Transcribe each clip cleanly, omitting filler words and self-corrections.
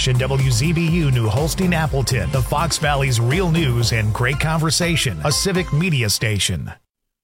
Rush and WZBU New Holstein Appleton, the Fox Valley's real news and great conversation, a civic media station.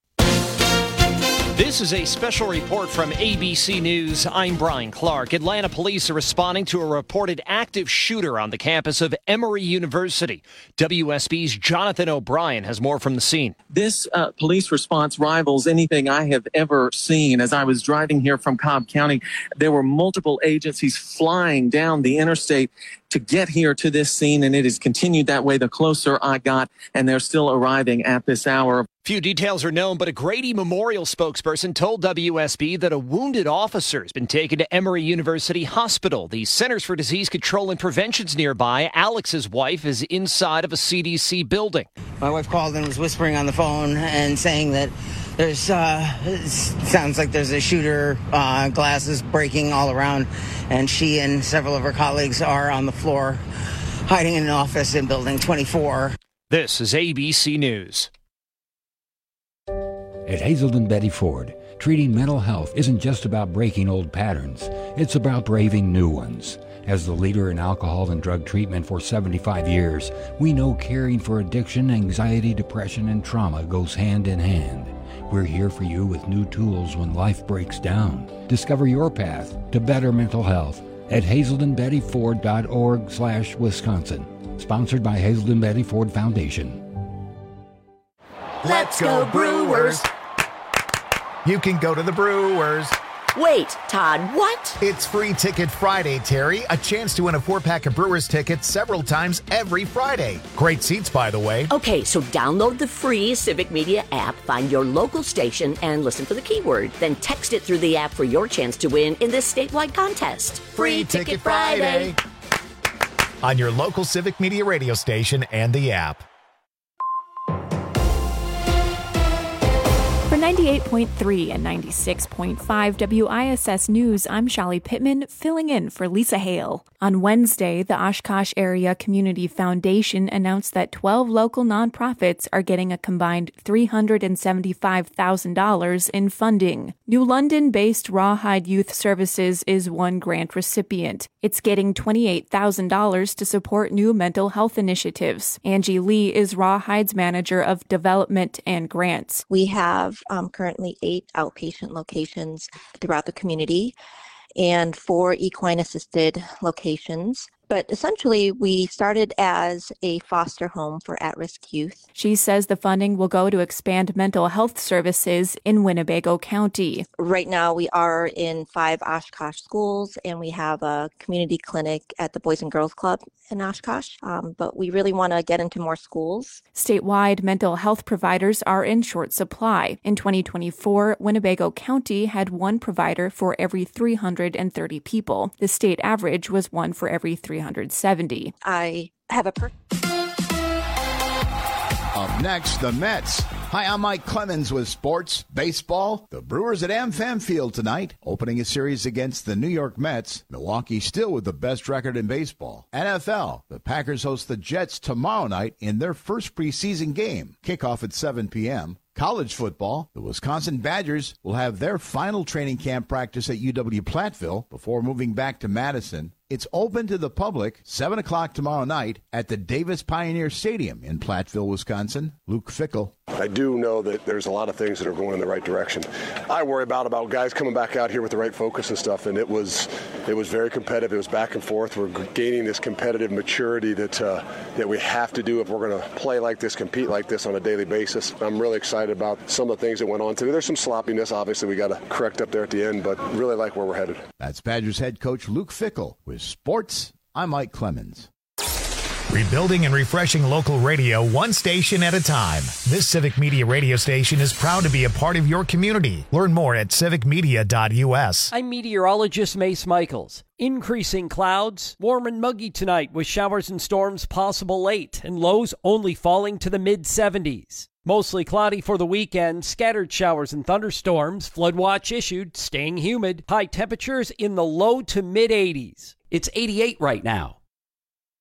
This is a special report from ABC News. I'm Brian Clark. Atlanta police are responding to a reported active shooter on the campus of Emory University. WSB's Jonathan O'Brien has more from the scene. This police response rivals anything I have ever seen. As I was driving here from Cobb County, there were multiple agencies flying down the interstate to get here to this scene, and it has continued that way the closer I got, and they're still arriving at this hour. Few details are known, but a Grady Memorial spokesperson told WSB that a wounded officer has been taken to Emory University Hospital. The Centers for Disease Control and Prevention's nearby. Alex's wife is inside of a CDC building. My wife called and was whispering on the phone and saying that there's sounds like there's a shooter, glasses breaking all around, and she and several of her colleagues are on the floor hiding in an office in Building 24. This is ABC News. At Hazelden Betty Ford, treating mental health isn't just about breaking old patterns. It's about braving new ones. As the leader in alcohol and drug treatment for 75 years, we know caring for addiction, anxiety, depression, and trauma goes hand in hand. We're here for you with new tools when life breaks down. Discover your path to better mental health at hazeldenbettyford.org/Wisconsin. Sponsored by Hazelden Betty Ford Foundation. Let's go Brewers! You can go to the Brewers. Wait, Todd, what? It's Free Ticket Friday, Terry. A chance to win a 4-pack of Brewers tickets several times every Friday. Great seats, by the way. Okay, so download the free Civic Media app, find your local station, and listen for the keyword. Then text it through the app for your chance to win in this statewide contest. Free Ticket Friday. On your local Civic Media radio station and the app. For 98.3 and 96.5 WISS News, I'm Shali Pittman, filling in for Lisa Hale. On Wednesday, the Oshkosh Area Community Foundation announced that 12 local nonprofits are getting a combined $375,000 in funding. New London-based Rawhide Youth Services is one grant recipient. It's getting $28,000 to support new mental health initiatives. Angie Lee is Rawhide's manager of development and grants. We have currently 8 outpatient locations throughout the community and 4 equine-assisted locations. But essentially, we started as a foster home for at-risk youth. She says the funding will go to expand mental health services in Winnebago County. Right now, we are in 5 Oshkosh schools, and we have a community clinic at the Boys and Girls Club in Oshkosh. But we really want to get into more schools. Statewide, mental health providers are in short supply. In 2024, Winnebago County had 1 provider for every 330 people. The state average was 1 for every 370. I have a Up next, the Mets. Hi, I'm Mike Clemens with sports, baseball. The Brewers at AmFam Field tonight, opening a series against the New York Mets. Milwaukee still with the best record in baseball. NFL, the Packers host the Jets tomorrow night in their first preseason game. Kickoff at 7 p.m. College football, the Wisconsin Badgers will have their final training camp practice at UW-Platteville before moving back to Madison. It's open to the public, 7 o'clock tomorrow night at the Davis Pioneer Stadium in Platteville, Wisconsin. Luke Fickell. I do know that there's a lot of things that are going in the right direction. I worry about guys coming back out here with the right focus and stuff, and it was very competitive. It was back and forth. We're gaining this competitive maturity that we have to do if we're going to play like this, compete like this on a daily basis. I'm really excited about some of the things that went on today. There's some sloppiness, obviously, we got to correct up there at the end, but really like where we're headed. That's Badgers head coach Luke Fickell. With sports, I'm Mike Clemens. Rebuilding and refreshing local radio one station at a time. This Civic Media radio station is proud to be a part of your community. Learn more at civicmedia.us. I'm meteorologist Mace Michaels. Increasing clouds, warm and muggy tonight with showers and storms possible late and lows only falling to the mid-70s. Mostly cloudy for the weekend, scattered showers and thunderstorms, flood watch issued, staying humid, high temperatures in the low to mid-80s. It's 88 right now.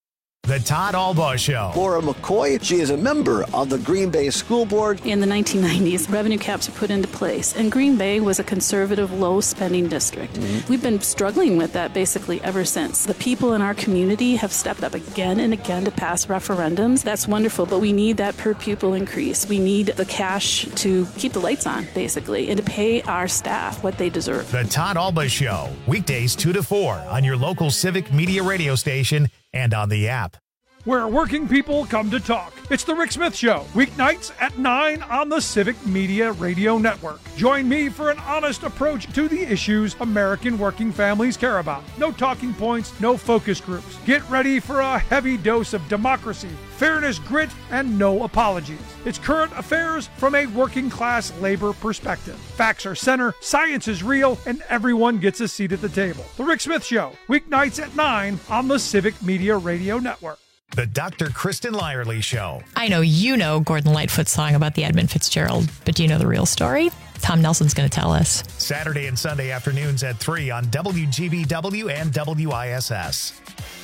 The Todd Albaugh Show. Laura McCoy, she is a member of the Green Bay School Board. In the 1990s, revenue caps were put into place, and Green Bay was a conservative, low-spending district. Mm-hmm. We've been struggling with that basically ever since. The people in our community have stepped up again and again to pass referendums. That's wonderful, but we need that per-pupil increase. We need the cash to keep the lights on, basically, and to pay our staff what they deserve. The Todd Albaugh Show, weekdays 2 to 4 on your local Civic Media radio station and on the app. Where working people come to talk. It's the Rick Smith Show, weeknights at 9 on the Civic Media Radio Network. Join me for an honest approach to the issues American working families care about. No talking points, no focus groups. Get ready for a heavy dose of democracy, fairness, grit, and no apologies. It's current affairs from a working class labor perspective. Facts are center, science is real, and everyone gets a seat at the table. The Rick Smith Show, weeknights at 9 on the Civic Media Radio Network. The Dr. Kristen Lyerly Show. I know you know Gordon Lightfoot's song about the Edmund Fitzgerald, but do you know the real story? Tom Nelson's going to tell us. Saturday and Sunday afternoons at 3 on WGBW and WISS.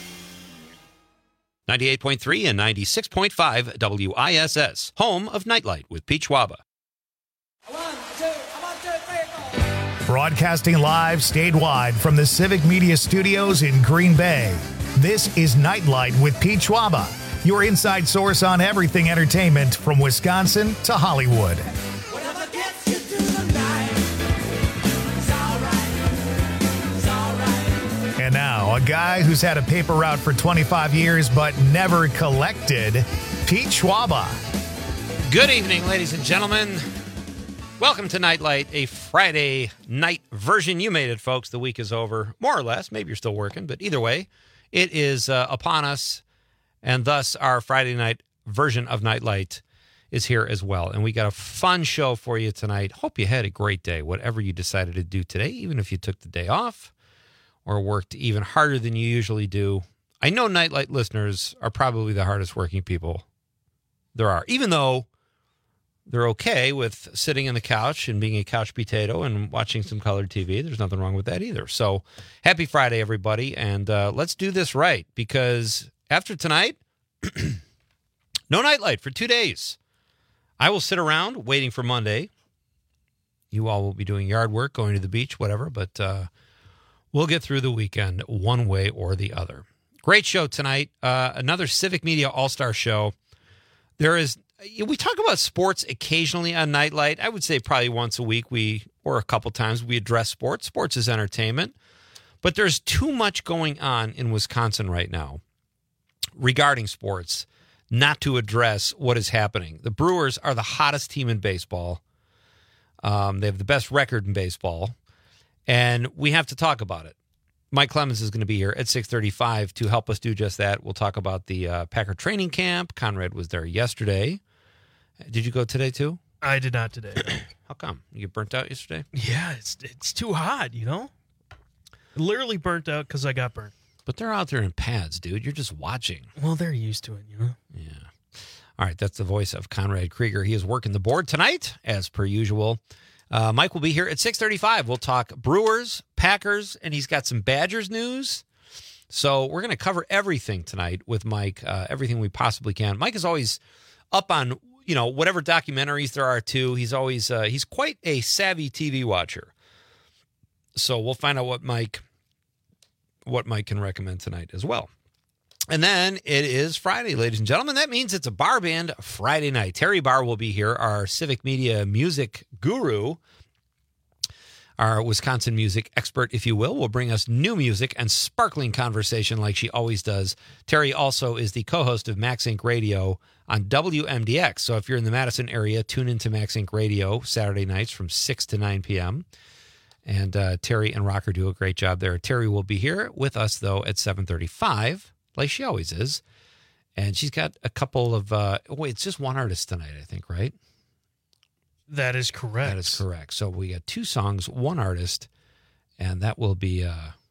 98.3 and 96.5 WISS, home of Nightlight with Pete Schwaba. Broadcasting live statewide from the Civic Media Studios in Green Bay. This is Nightlight with Pete Schwaba, your inside source on everything entertainment from Wisconsin to Hollywood. And now, a guy who's had a paper route for 25 years but never collected, Pete Schwaba. Good evening, ladies and gentlemen. Welcome to Nightlight, a Friday night version. You made it, folks. The week is over, more or less. Maybe you're still working, but either way, it is upon us, and thus our Friday night version of Nightlight is here as well. And we got a fun show for you tonight. Hope you had a great day, whatever you decided to do today, even if you took the day off or worked even harder than you usually do. I know Nightlight listeners are probably the hardest working people there are, even though they're okay with sitting on the couch and being a couch potato and watching some colored TV. There's nothing wrong with that either. So happy Friday, everybody. And let's do this right, because after tonight, no Nightlight for 2 days. I will sit around waiting for Monday. You all will be doing yard work, going to the beach, whatever. But we'll get through the weekend one way or the other. Great show tonight. Another Civic Media All-Star show. We talk about sports occasionally on Nightlight. I would say probably once a week or a couple times we address sports. Sports is entertainment. But there's too much going on in Wisconsin right now regarding sports not to address what is happening. The Brewers are the hottest team in baseball. They have the best record in baseball. And we have to talk about it. Mike Clemens is going to be here at 6:35 to help us do just that. We'll talk about the Packer training camp. Conrad was there yesterday. Did you go today too? I did not today. How come? You get burnt out yesterday? Yeah, it's too hot, you know? Literally burnt out because I got burnt. But they're out there in pads, dude. You're just watching. Well, they're used to it, you know? Yeah. All right, that's the voice of Conrad Krieger. He is working the board tonight, as per usual. Mike will be here at 6:35. We'll talk Brewers, Packers, and he's got some Badgers news. So we're going to cover everything tonight with Mike, everything we possibly can. Mike is always up on, whatever documentaries there are too. He's always he's quite a savvy TV watcher. So we'll find out what Mike can recommend tonight as well. And then it is Friday, ladies and gentlemen. That means it's a bar band Friday night. Terry Barr will be here, our Civic Media music guru, our Wisconsin music expert, if you will bring us new music and sparkling conversation like she always does. Terry also is the co-host of Max Inc. Radio on WMDX. So if you're in the Madison area, tune into Max Inc. Radio Saturday nights from 6 to 9 p.m. And Terry and Rocker do a great job there. Terry will be here with us, though, at 7:35. Like she always is. And she's got a couple of, it's just one artist tonight, I think, right? That is correct. That is correct. So we got 2 songs, 1 artist, and that will be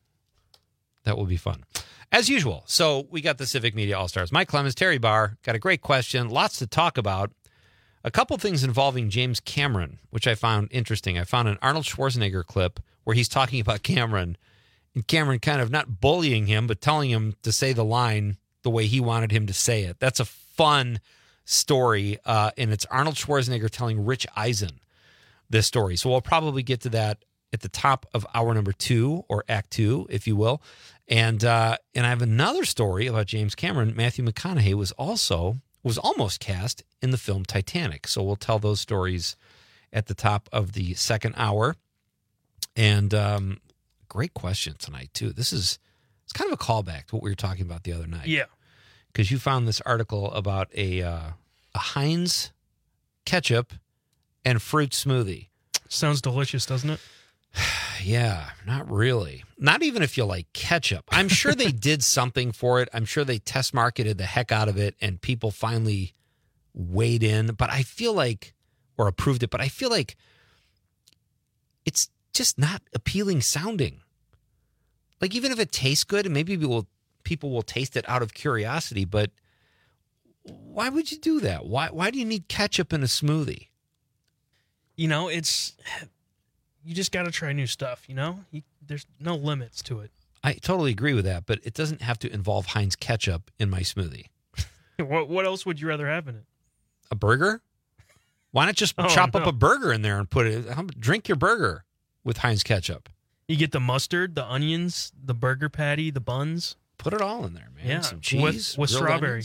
fun. As usual. So we got the Civic Media All-Stars. Mike Clemens, Terry Barr, got a great question. Lots to talk about. A couple things involving James Cameron, which I found interesting. I found an Arnold Schwarzenegger clip where he's talking about Cameron, and Cameron kind of not bullying him, but telling him to say the line the way he wanted him to say it. That's a fun story, and it's Arnold Schwarzenegger telling Rich Eisen this story. So we'll probably get to that at the top of hour number 2, or act 2, if you will. And I have another story about James Cameron. Matthew McConaughey was almost cast in the film Titanic. So we'll tell those stories at the top of the second hour. And great question tonight, too. It's kind of a callback to what we were talking about the other night. Yeah. Because you found this article about a Heinz ketchup and fruit smoothie. Sounds delicious, doesn't it? Yeah, not really. Not even if you like ketchup. I'm sure they did something for it. I'm sure they test marketed the heck out of it and people finally weighed in. But I feel like, or approved it, but I feel like it's just not appealing sounding. Like, even if it tastes good, and maybe people will taste it out of curiosity, but why would you do that? Why do you need ketchup in a smoothie? You know, you just got to try new stuff, you know? There's no limits to it. I totally agree with that, but it doesn't have to involve Heinz ketchup in my smoothie. What else would you rather have in it? A burger? Why not just chop up a burger in there and put it? Drink your burger with Heinz ketchup. You get the mustard, the onions, the burger patty, the buns. Put it all in there, man. Yeah, some cheese with strawberry.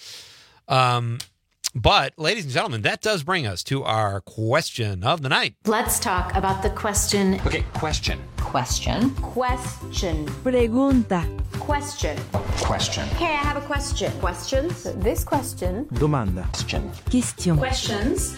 But, ladies and gentlemen, that does bring us to our question of the night. Let's talk about the question. Okay, question. Question. Pregunta. Question. Hey, I have a question. Questions? This question. Domanda. Question. Questions.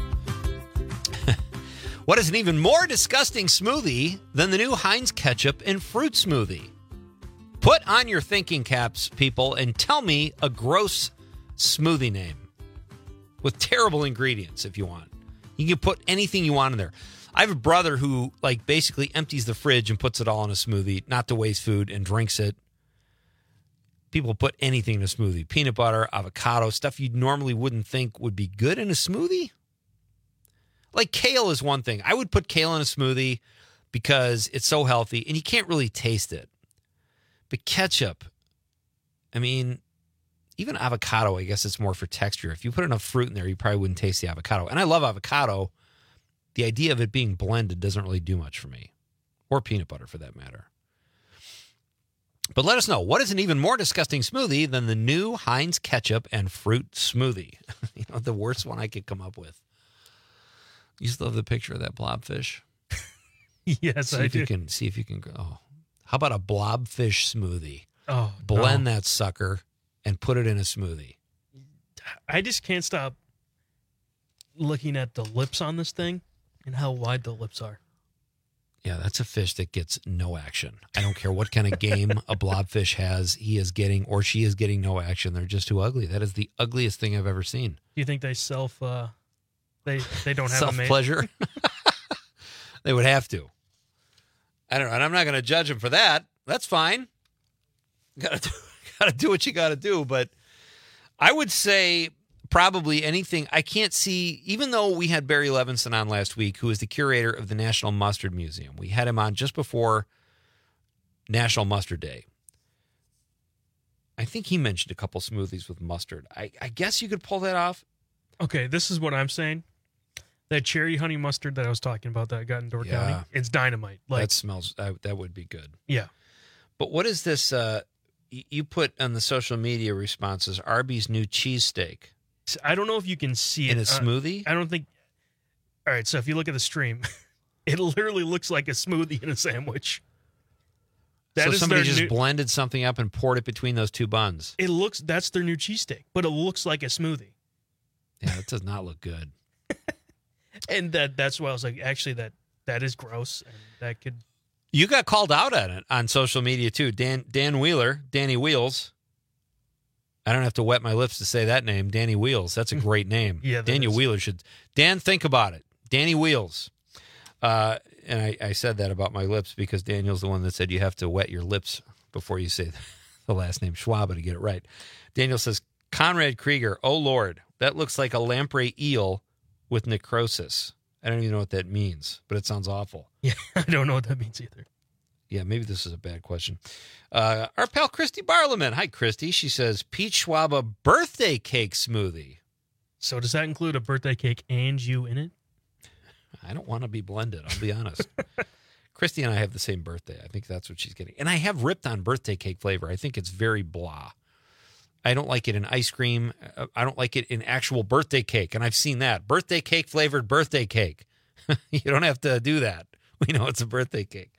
What is an even more disgusting smoothie than the new Heinz ketchup and fruit smoothie? Put on your thinking caps, people, and tell me a gross smoothie name with terrible ingredients if you want. You can put anything you want in there. I have a brother who basically empties the fridge and puts it all in a smoothie, not to waste food, and drinks it. People put anything in a smoothie. Peanut butter, avocado, stuff you normally wouldn't think would be good in a smoothie. Like kale is one thing. I would put kale in a smoothie because it's so healthy and you can't really taste it. But ketchup, I mean, even avocado, I guess it's more for texture. If you put enough fruit in there, you probably wouldn't taste the avocado. And I love avocado. The idea of it being blended doesn't really do much for me. Or peanut butter, for that matter. But let us know, what is an even more disgusting smoothie than the new Heinz ketchup and fruit smoothie? You know, the worst one I could come up with. You just love the picture of that blobfish. Yes, I do. See if you can go. Oh, how about a blobfish smoothie? Oh, blend that sucker and put it in a smoothie. I just can't stop looking at the lips on this thing and how wide the lips are. Yeah, that's a fish that gets no action. I don't care what kind of game a blobfish has. He is getting, or she is getting, no action. They're just too ugly. That is the ugliest thing I've ever seen. Do you think they they don't have a mate? Self-pleasure? They would have to. I don't know, and I'm not going to judge them for that. That's fine. Got to do what you got to do, but I would say probably anything. I can't see, even though we had Barry Levinson on last week, who is the curator of the National Mustard Museum. We had him on just before National Mustard Day. I think he mentioned a couple smoothies with mustard. I guess you could pull that off. Okay, this is what I'm saying. That cherry honey mustard that I was talking about that I got in Door County, it's dynamite. That smells, that would be good. Yeah. But what is this, you put on the social media responses, Arby's new cheesesteak. I don't know if you can see in it. a smoothie? I don't think. All right, so if you look at the stream, it literally looks like a smoothie in a sandwich. So somebody just blended something up and poured it between those two buns. That's their new cheesesteak, but it looks like a smoothie. Yeah, it does not look good. And that's why I was like, actually, that is gross, and that could. You got called out on it on social media too, Dan Wheeler, Danny Wheels. I don't have to wet my lips to say that name, Danny Wheels. That's a great name. Yeah, Daniel Wheeler should. Dan, think about it, Danny Wheels. And I said that about my lips because Daniel's the one that said you have to wet your lips before you say the last name Schwab to get it right. Daniel says, Conrad Krieger, oh Lord, that looks like a lamprey eel with necrosis. I don't even know what that means, but it sounds awful. Yeah, I don't know what that means either. Yeah, maybe this is a bad question. Our pal Christy Barleman. Hi, Christy. She says, Peach Schwaba birthday cake smoothie. So does that include a birthday cake and you in it? I don't want to be blended, I'll be honest. Christy and I have the same birthday. I think that's what she's getting. And I have ripped on birthday cake flavor. I think it's very blah. I don't like it in ice cream. I don't like it in actual birthday cake. And I've seen that. Birthday cake flavored birthday cake. You don't have to do that. We know it's a birthday cake.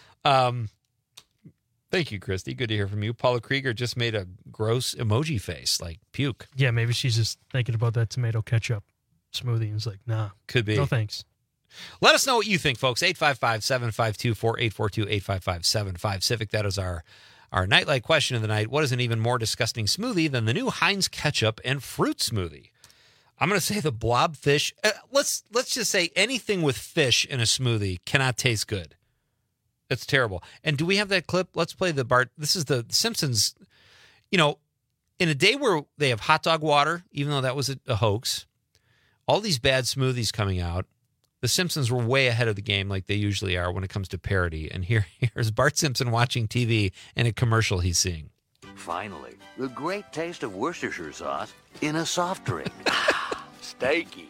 Thank you, Christy. Good to hear from you. Paula Krieger just made a gross emoji face, like puke. Yeah, maybe she's just thinking about that tomato ketchup smoothie and is like, nah. Could be. No thanks. Let us know what you think, folks. 855-752-4842, 855-75-CIVIC. That is our nightlight question of the night. What is an even more disgusting smoothie than the new Heinz ketchup and fruit smoothie? I'm going to say the blobfish. Let's just say anything with fish in a smoothie cannot taste good. It's terrible. And do we have that clip? Let's play the Bart. This is the Simpsons. You know, in a day where they have hot dog water, even though that was a hoax, all these bad smoothies coming out, the Simpsons were way ahead of the game like they usually are when it comes to parody. And here's Bart Simpson watching TV and a commercial he's seeing. Finally, the great taste of Worcestershire sauce in a soft drink. Steaky.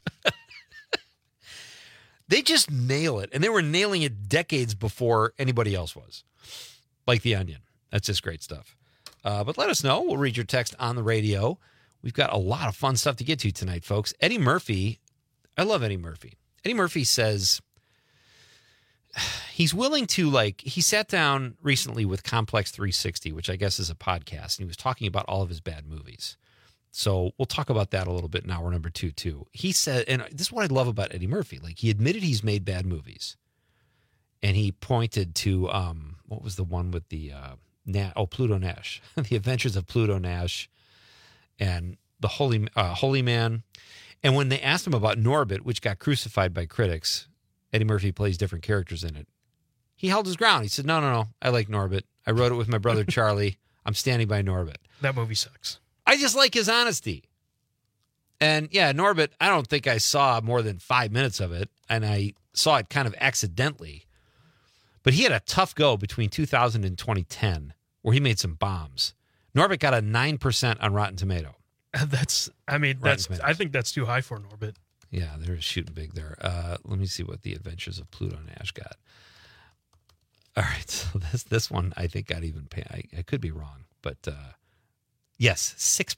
They just nail it. And they were nailing it decades before anybody else was. Like The Onion. That's just great stuff. But let us know. We'll read your text on the radio. We've got a lot of fun stuff to get to tonight, folks. Eddie Murphy. I love Eddie Murphy. Eddie Murphy says he's willing to, he sat down recently with Complex 360, which I guess is a podcast, and he was talking about all of his bad movies. So we'll talk about that a little bit in hour number 2, too. He said, and this is what I love about Eddie Murphy, he admitted he's made bad movies. And he pointed to, what was the one with the, Pluto Nash, The Adventures of Pluto Nash, and the Holy Man. And when they asked him about Norbit, which got crucified by critics, Eddie Murphy plays different characters in it. He held his ground. He said, no, I like Norbit. I wrote it with my brother Charlie. I'm standing by Norbit. That movie sucks. I just like his honesty. And yeah, Norbit, I don't think I saw more than 5 minutes of it, and I saw it kind of accidentally. But he had a tough go between 2000 and 2010 where he made some bombs. Norbit got a 9% on Rotten Tomato. I think that's too high for Norbit. Yeah, they're shooting big there. Let me see what The Adventures of Pluto Nash got. All right, so this one I think got even pay. I could be wrong, but yes,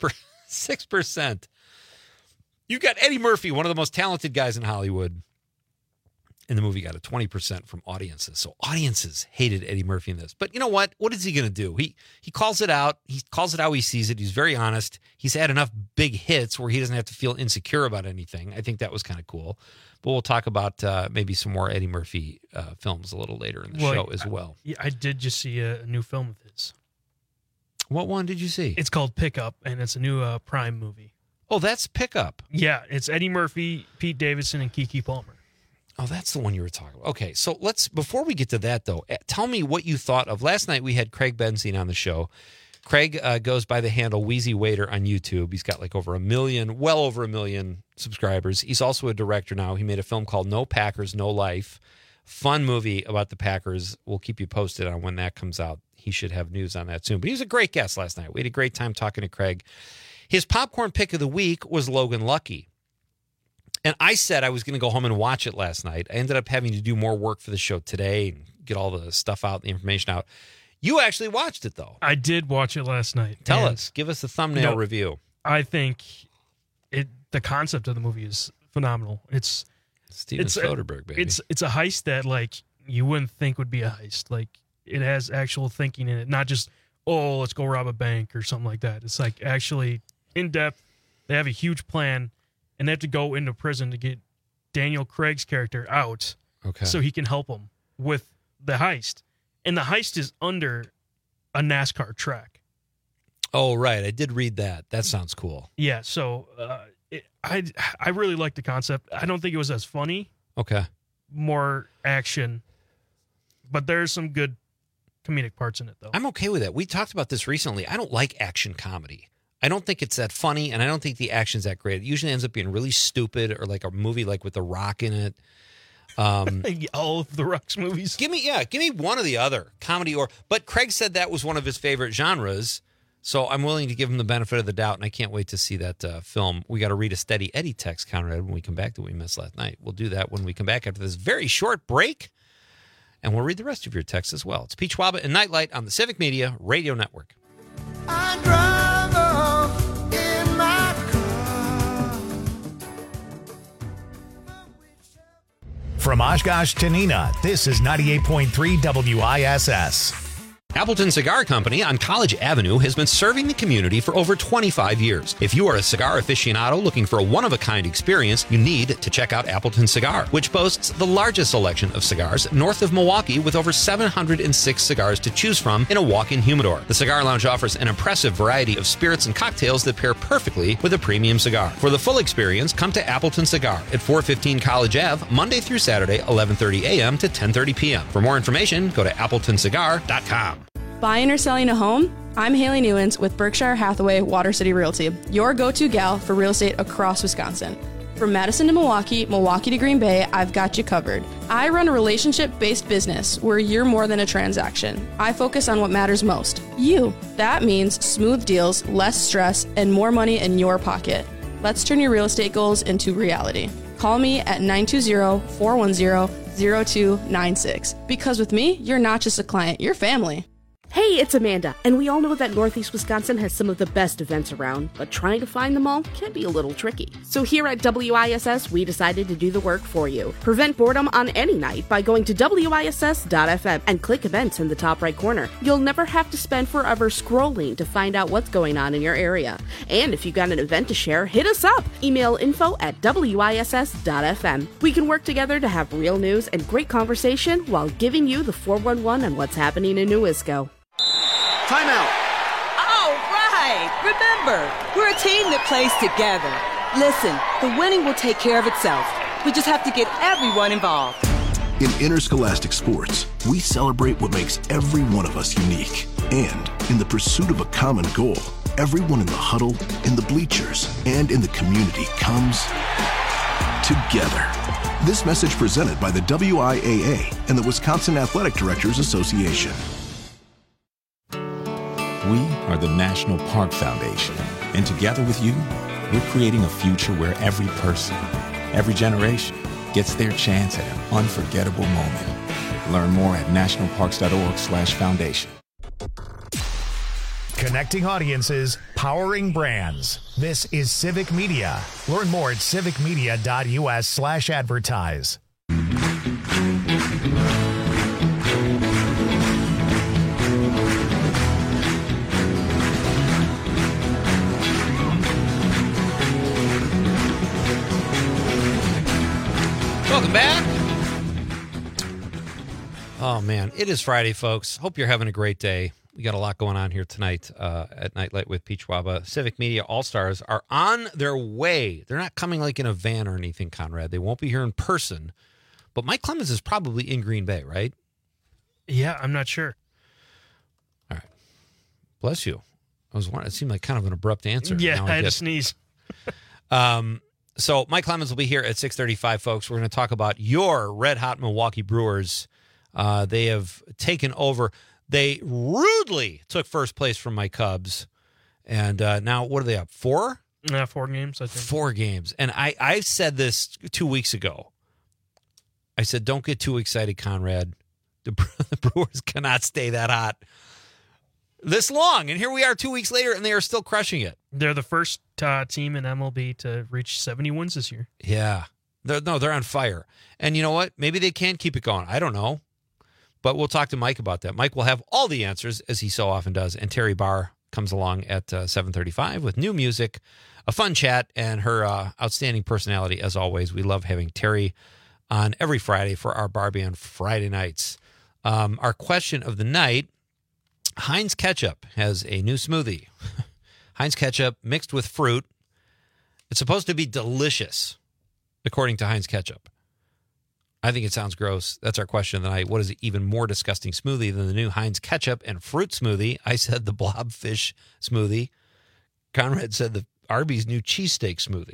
6%. You got Eddie Murphy, one of the most talented guys in Hollywood. And the movie got a 20% from audiences. So audiences hated Eddie Murphy in this. But you know what? What is he going to do? He calls it out. He calls it how he sees it. He's very honest. He's had enough big hits where he doesn't have to feel insecure about anything. I think that was kind of cool. But we'll talk about maybe some more Eddie Murphy films a little later in the show as well. I did just see a new film of his. What one did you see? It's called Pickup, and it's a new Prime movie. Oh, that's Pickup. Yeah, it's Eddie Murphy, Pete Davidson, and Keke Palmer. Oh, that's the one you were talking about. Okay, so before we get to that, though, tell me what you thought of. Last night we had Craig Benzine on the show. Craig goes by the handle Wheezy Waiter on YouTube. He's got well over a million subscribers. He's also a director now. He made a film called No Packers, No Life. Fun movie about the Packers. We'll keep you posted on when that comes out. He should have news on that soon. But he was a great guest last night. We had a great time talking to Craig. His popcorn pick of the week was Logan Lucky. And I said I was going to go home and watch it last night. I ended up having to do more work for the show today and get all the stuff out, the information out. You actually watched it, though. I did watch it last night. Tell us. Give us the thumbnail review. I think the concept of the movie is phenomenal. It's Steven Soderbergh, baby. It's a heist that, you wouldn't think would be a heist. It has actual thinking in it, not just, let's go rob a bank or something like that. It's actually in-depth. They have a huge plan. And they have to go into prison to get Daniel Craig's character out so he can help them with the heist. And the heist is under a NASCAR track. Oh, right. I did read that. That sounds cool. Yeah, so I really like the concept. I don't think it was as funny. Okay. More action. But there's some good comedic parts in it, though. I'm okay with that. We talked about this recently. I don't like action comedy. I don't think it's that funny, and I don't think the action's that great. It usually ends up being really stupid or like a movie with The Rock in it. All of the Rock's movies. Give me one or the other, comedy or. But Craig said that was one of his favorite genres, so I'm willing to give him the benefit of the doubt, and I can't wait to see that film. We got to read a Steady Eddie text, Conrad, when we come back that we missed last night. We'll do that when we come back after this very short break, and we'll read the rest of your texts as well. It's Pete Schwaba and Nightlight on the Civic Media Radio Network. I drive off in my car. From Oshkosh to Neenah, this is 98.3 WISS. Appleton Cigar Company on College Avenue has been serving the community for over 25 years. If you are a cigar aficionado looking for a one-of-a-kind experience, you need to check out Appleton Cigar, which boasts the largest selection of cigars north of Milwaukee with over 706 cigars to choose from in a walk-in humidor. The Cigar Lounge offers an impressive variety of spirits and cocktails that pair perfectly with a premium cigar. For the full experience, come to Appleton Cigar at 415 College Ave, Monday through Saturday, 11:30 a.m. to 10:30 p.m. For more information, go to appletoncigar.com. Buying or selling a home? I'm Haley Newens with Berkshire Hathaway Water City Realty, your go-to gal for real estate across Wisconsin. From Madison to Milwaukee, Milwaukee to Green Bay, I've got you covered. I run a relationship-based business where you're more than a transaction. I focus on what matters most, you. That means smooth deals, less stress, and more money in your pocket. Let's turn your real estate goals into reality. Call me at 920-410-0296. Because with me, you're not just a client, you're family. Hey, it's Amanda, and we all know that Northeast Wisconsin has some of the best events around, but trying to find them all can be a little tricky. So here at WISS, we decided to do the work for you. Prevent boredom on any night by going to WISS.FM and click events in the top right corner. You'll never have to spend forever scrolling to find out what's going on in your area. And if you've got an event to share, hit us up. Email info@WISS.FM. We can work together to have real news and great conversation while giving you the 411 on what's happening in Newisco. Timeout. All right. Remember, we're a team that plays together. Listen, the winning will take care of itself. We just have to get everyone involved. In interscholastic sports, we celebrate what makes every one of us unique. And in the pursuit of a common goal, everyone in the huddle, in the bleachers, and in the community comes together. This message presented by the WIAA and the Wisconsin Athletic Directors Association. We are the National Park Foundation, and together with you, we're creating a future where every person, every generation, gets their chance at an unforgettable moment. Learn more at nationalparks.org/foundation. Connecting audiences, powering brands. This is Civic Media. Learn more at civicmedia.us/advertise. Welcome back. Oh, man. It is Friday, folks. Hope you're having a great day. We got a lot going on here tonight at Nightlight with Pete Schwaba. Civic Media All-Stars are on their way. They're not coming like in a van or anything, Conrad. They won't be here in person. But Mike Clemens is probably in Green Bay, right? Yeah, I'm not sure. All right. Bless you. It seemed like kind of an abrupt answer. Yeah, I had to sneeze. So Mike Clemens will be here at 6:35, folks. We're going to talk about your red-hot Milwaukee Brewers. They have taken over. They rudely took first place from my Cubs. And now, what are they up? 4? 4 games, I think. 4 games. And I said this 2 weeks ago. I said, don't get too excited, Conrad. The Brewers cannot stay that hot this long. And here we are 2 weeks later, and they are still crushing it. They're the first team in MLB to reach 70 wins this year. Yeah. They're on fire. And you know what? Maybe they can keep it going. I don't know. But we'll talk to Mike about that. Mike will have all the answers, as he so often does. And Terry Barr comes along at 7:35 with new music, a fun chat, and her outstanding personality, as always. We love having Terry on every Friday for our Barbie on Friday nights. Our question of the night, Heinz Ketchup has a new smoothie. Heinz Ketchup mixed with fruit. It's supposed to be delicious, according to Heinz Ketchup. I think it sounds gross. That's our question of the night. What is an even more disgusting smoothie than the new Heinz Ketchup and fruit smoothie? I said the blobfish smoothie. Conrad said the Arby's new cheesesteak smoothie.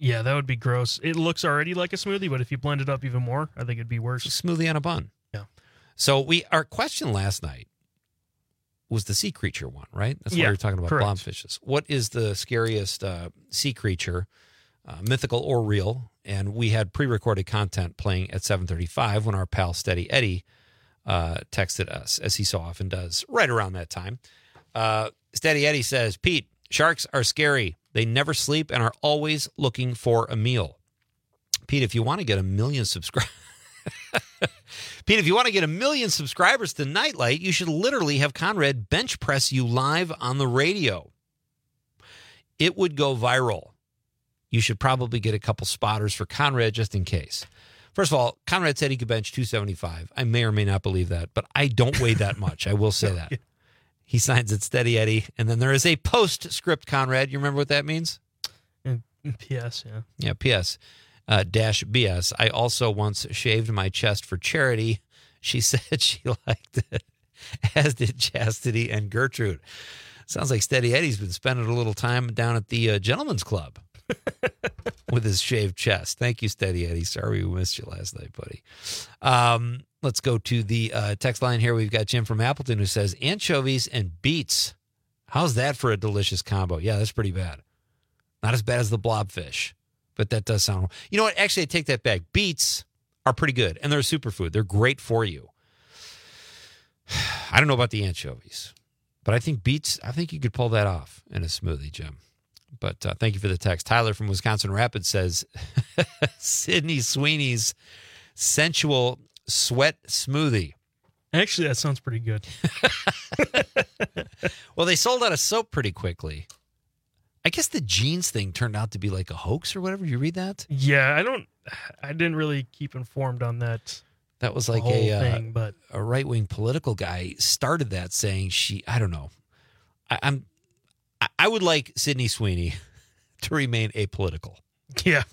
Yeah, that would be gross. It looks already like a smoothie, but if you blend it up even more, I think it'd be worse. Smoothie on a bun. Yeah. So our question last night was the sea creature one, right? That's what we were talking about, correct. blobfishes. What is the scariest sea creature, mythical or real? And we had pre-recorded content playing at 7:35 when our pal Steady Eddie texted us, as he so often does, right around that time. Steady Eddie says, Pete, sharks are scary. They never sleep and are always looking for a meal. Pete, if you want to get 1 million subscribers... Pete, if you want to get 1 million subscribers to Nightlight, you should literally have Conrad bench press you live on the radio. It would go viral. You should probably get a couple spotters for Conrad just in case. First of all, Conrad said he could bench 275. I may or may not believe that, but I don't weigh that much. I will say that. He signs it Steady Eddie, and then there is a postscript, Conrad. You remember what that means? P.S., yeah. Yeah, P.S. Dash BS. I also once shaved my chest for charity. She said she liked it, as did Chastity and Gertrude. Sounds like Steady Eddie's been spending a little time down at the Gentleman's Club with his shaved chest. Thank you, Steady Eddie. Sorry we missed you last night, buddy. Let's go to the text line here. We've got Jim from Appleton who says, anchovies and beets. How's that for a delicious combo? Yeah, that's pretty bad. Not as bad as the blobfish. But that does sound... You know what? Actually, I take that back. Beets are pretty good, and they're a superfood. They're great for you. I don't know about the anchovies, but I think beets, I think you could pull that off in a smoothie, Jim. But thank you for the text. Tyler from Wisconsin Rapids says, Sydney Sweeney's sensual sweat smoothie. Actually, that sounds pretty good. Well, they sold out of soap pretty quickly. I guess the jeans thing turned out to be like a hoax or whatever. You read that? Yeah, I didn't really keep informed on that. That was like thing, but a right-wing political guy started that saying I don't know. I would like Sydney Sweeney to remain apolitical. Yeah.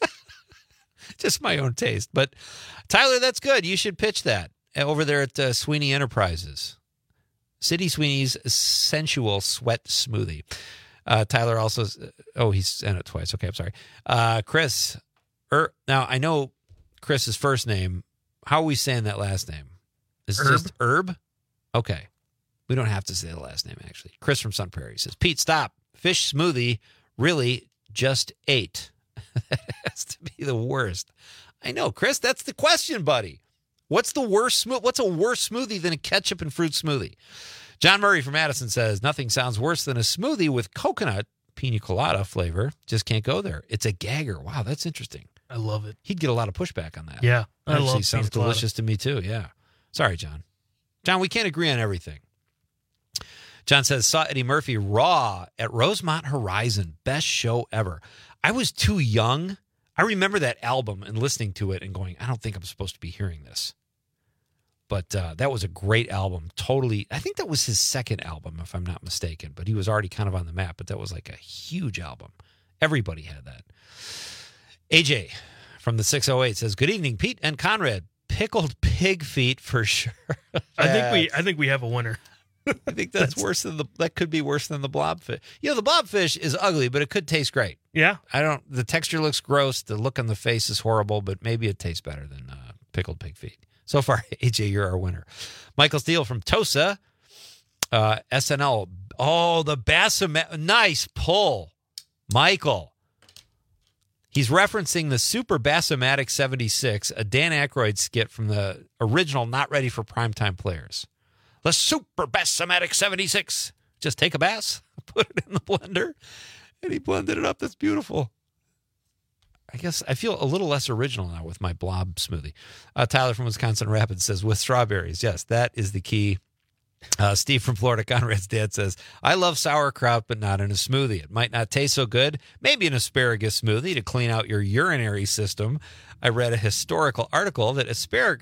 Just my own taste. But Tyler, that's good. You should pitch that over there at Sweeney Enterprises. Sydney Sweeney's sensual sweat smoothie. Tyler also, he sent it twice. Okay, I'm sorry. Chris, now I know Chris's first name. How are we saying that last name? Is it just Herb? Okay. We don't have to say the last name, actually. Chris from Sun Prairie says, Pete, stop. Fish smoothie really just ate. That has to be the worst. I know, Chris, that's the question, buddy. What's a worse smoothie than a ketchup and fruit smoothie? John Murray from Madison says, nothing sounds worse than a smoothie with coconut pina colada flavor. Just can't go there. It's a gagger. Wow, that's interesting. I love it. He'd get a lot of pushback on that. Yeah, I love it. Sounds delicious to me, too. Yeah. Sorry, John. John, we can't agree on everything. John says, saw Eddie Murphy raw at Rosemont Horizon. Best show ever. I was too young. I remember that album and listening to it and going, I don't think I'm supposed to be hearing this. But that was a great album. Totally. I think that was his second album, if I'm not mistaken. But he was already kind of on the map. But that was like a huge album. Everybody had that. AJ from the 608 says, good evening, Pete and Conrad. Pickled pig feet for sure. I think we have a winner. I think that's worse than that could be worse than the blobfish. You know, the blobfish is ugly, but it could taste great. Yeah. The texture looks gross. The look on the face is horrible, but maybe it tastes better than pickled pig feet. So far, AJ, you're our winner. Michael Steele from Tosa, SNL. Oh, the Bassomatic. Nice pull, Michael. He's referencing the Super Bassomatic 76, a Dan Aykroyd skit from the original Not Ready for Primetime Players. The Super Bassomatic 76. Just take a bass, put it in the blender, and he blended it up. That's beautiful. I guess I feel a little less original now with my blob smoothie. Tyler from Wisconsin Rapids says, with strawberries. Yes, that is the key. Steve from Florida, Conrad's dad, says, I love sauerkraut, but not in a smoothie. It might not taste so good. Maybe an asparagus smoothie to clean out your urinary system. I read a historical article that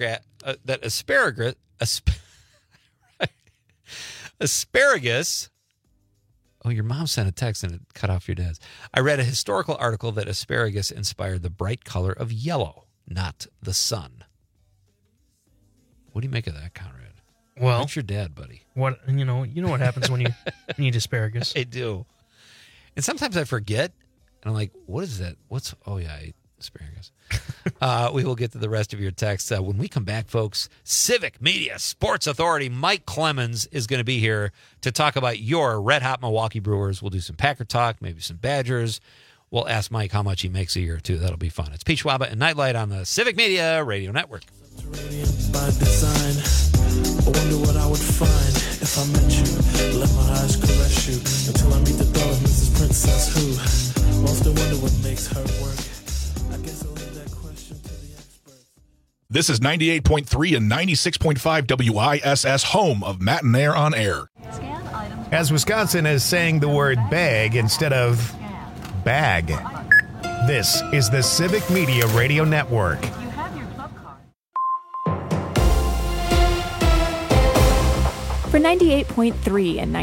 asparagus. Oh, your mom sent a text and it cut off your dad's. I read a historical article that asparagus inspired the bright color of yellow, not the sun. What do you make of that, Conrad? Well, that's your dad, buddy. What you know what happens when you eat asparagus. I do. And sometimes I forget, and And I'm like, what is that? Oh, yeah, I ate asparagus. We will get to the rest of your texts. When we come back, folks, Civic Media Sports Authority Mike Clemens is going to be here to talk about your red-hot Milwaukee Brewers. We'll do some Packer talk, maybe some Badgers. We'll ask Mike how much he makes a year, too. That'll be fun. It's Pete Schwaba and Nightlight on the Civic Media Radio Network. By design, I wonder what I would find if I met you. Let my eyes caress you until I meet the dog, Mrs. Princess who. Often wonder what makes her work. I guess I'll leave that question to the experts. This is 98.3 and 96.5 WISS, home of Matt and Air on Air. As Wisconsin is saying the word bag instead of bag. This is the Civic Media Radio Network. For 98.3 and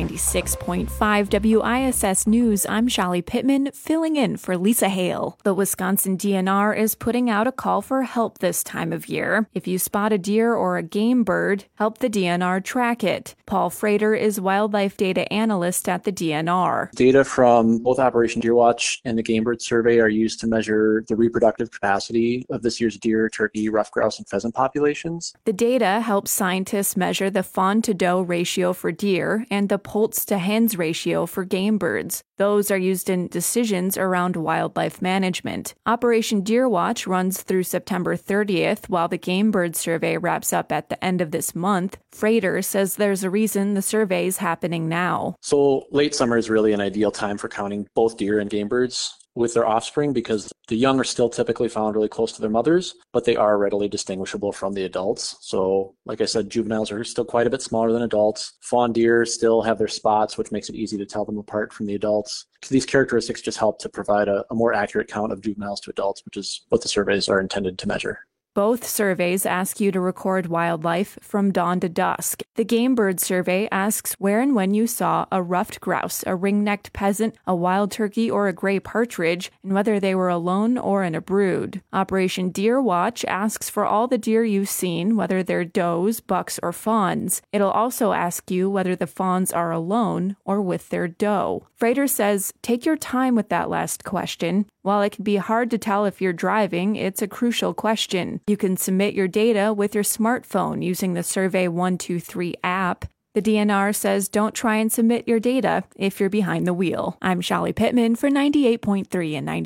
96.5 WISS News, I'm Shali Pittman, filling in for Lisa Hale. The Wisconsin DNR is putting out a call for help this time of year. If you spot a deer or a game bird, help the DNR track it. Paul Frater is wildlife data analyst at the DNR. Data from both Operation Deer Watch and the Game Bird Survey are used to measure the reproductive capacity of this year's deer, turkey, ruffed grouse, and pheasant populations. The data helps scientists measure the fawn-to-doe ratio for deer and the poults-to-hens ratio for game birds. Those are used in decisions around wildlife management. Operation Deer Watch runs through September 30th, while the Game Bird Survey wraps up at the end of this month. Frater says there's a reason the survey is happening now. So late summer is really an ideal time for counting both deer and game birds with their offspring because the young are still typically found really close to their mothers, but they are readily distinguishable from the adults. So like I said, juveniles are still quite a bit smaller than adults. Fawn deer still have their spots, which makes it easy to tell them apart from the adults. These characteristics just help to provide a more accurate count of juveniles to adults, which is what the surveys are intended to measure. Both surveys ask you to record wildlife from dawn to dusk. The Game Bird Survey asks where and when you saw a ruffed grouse, a ring-necked peasant, a wild turkey, or a gray partridge, and whether they were alone or in a brood. Operation Deer Watch asks for all the deer you've seen, whether they're does, bucks, or fawns. It'll also ask you whether the fawns are alone or with their doe. Frater says, take your time with that last question. While it can be hard to tell if you're driving, it's a crucial question. You can submit your data with your smartphone using the Survey 123 app. The DNR says don't try and submit your data if you're behind the wheel. I'm Shali Pittman for 98.3 and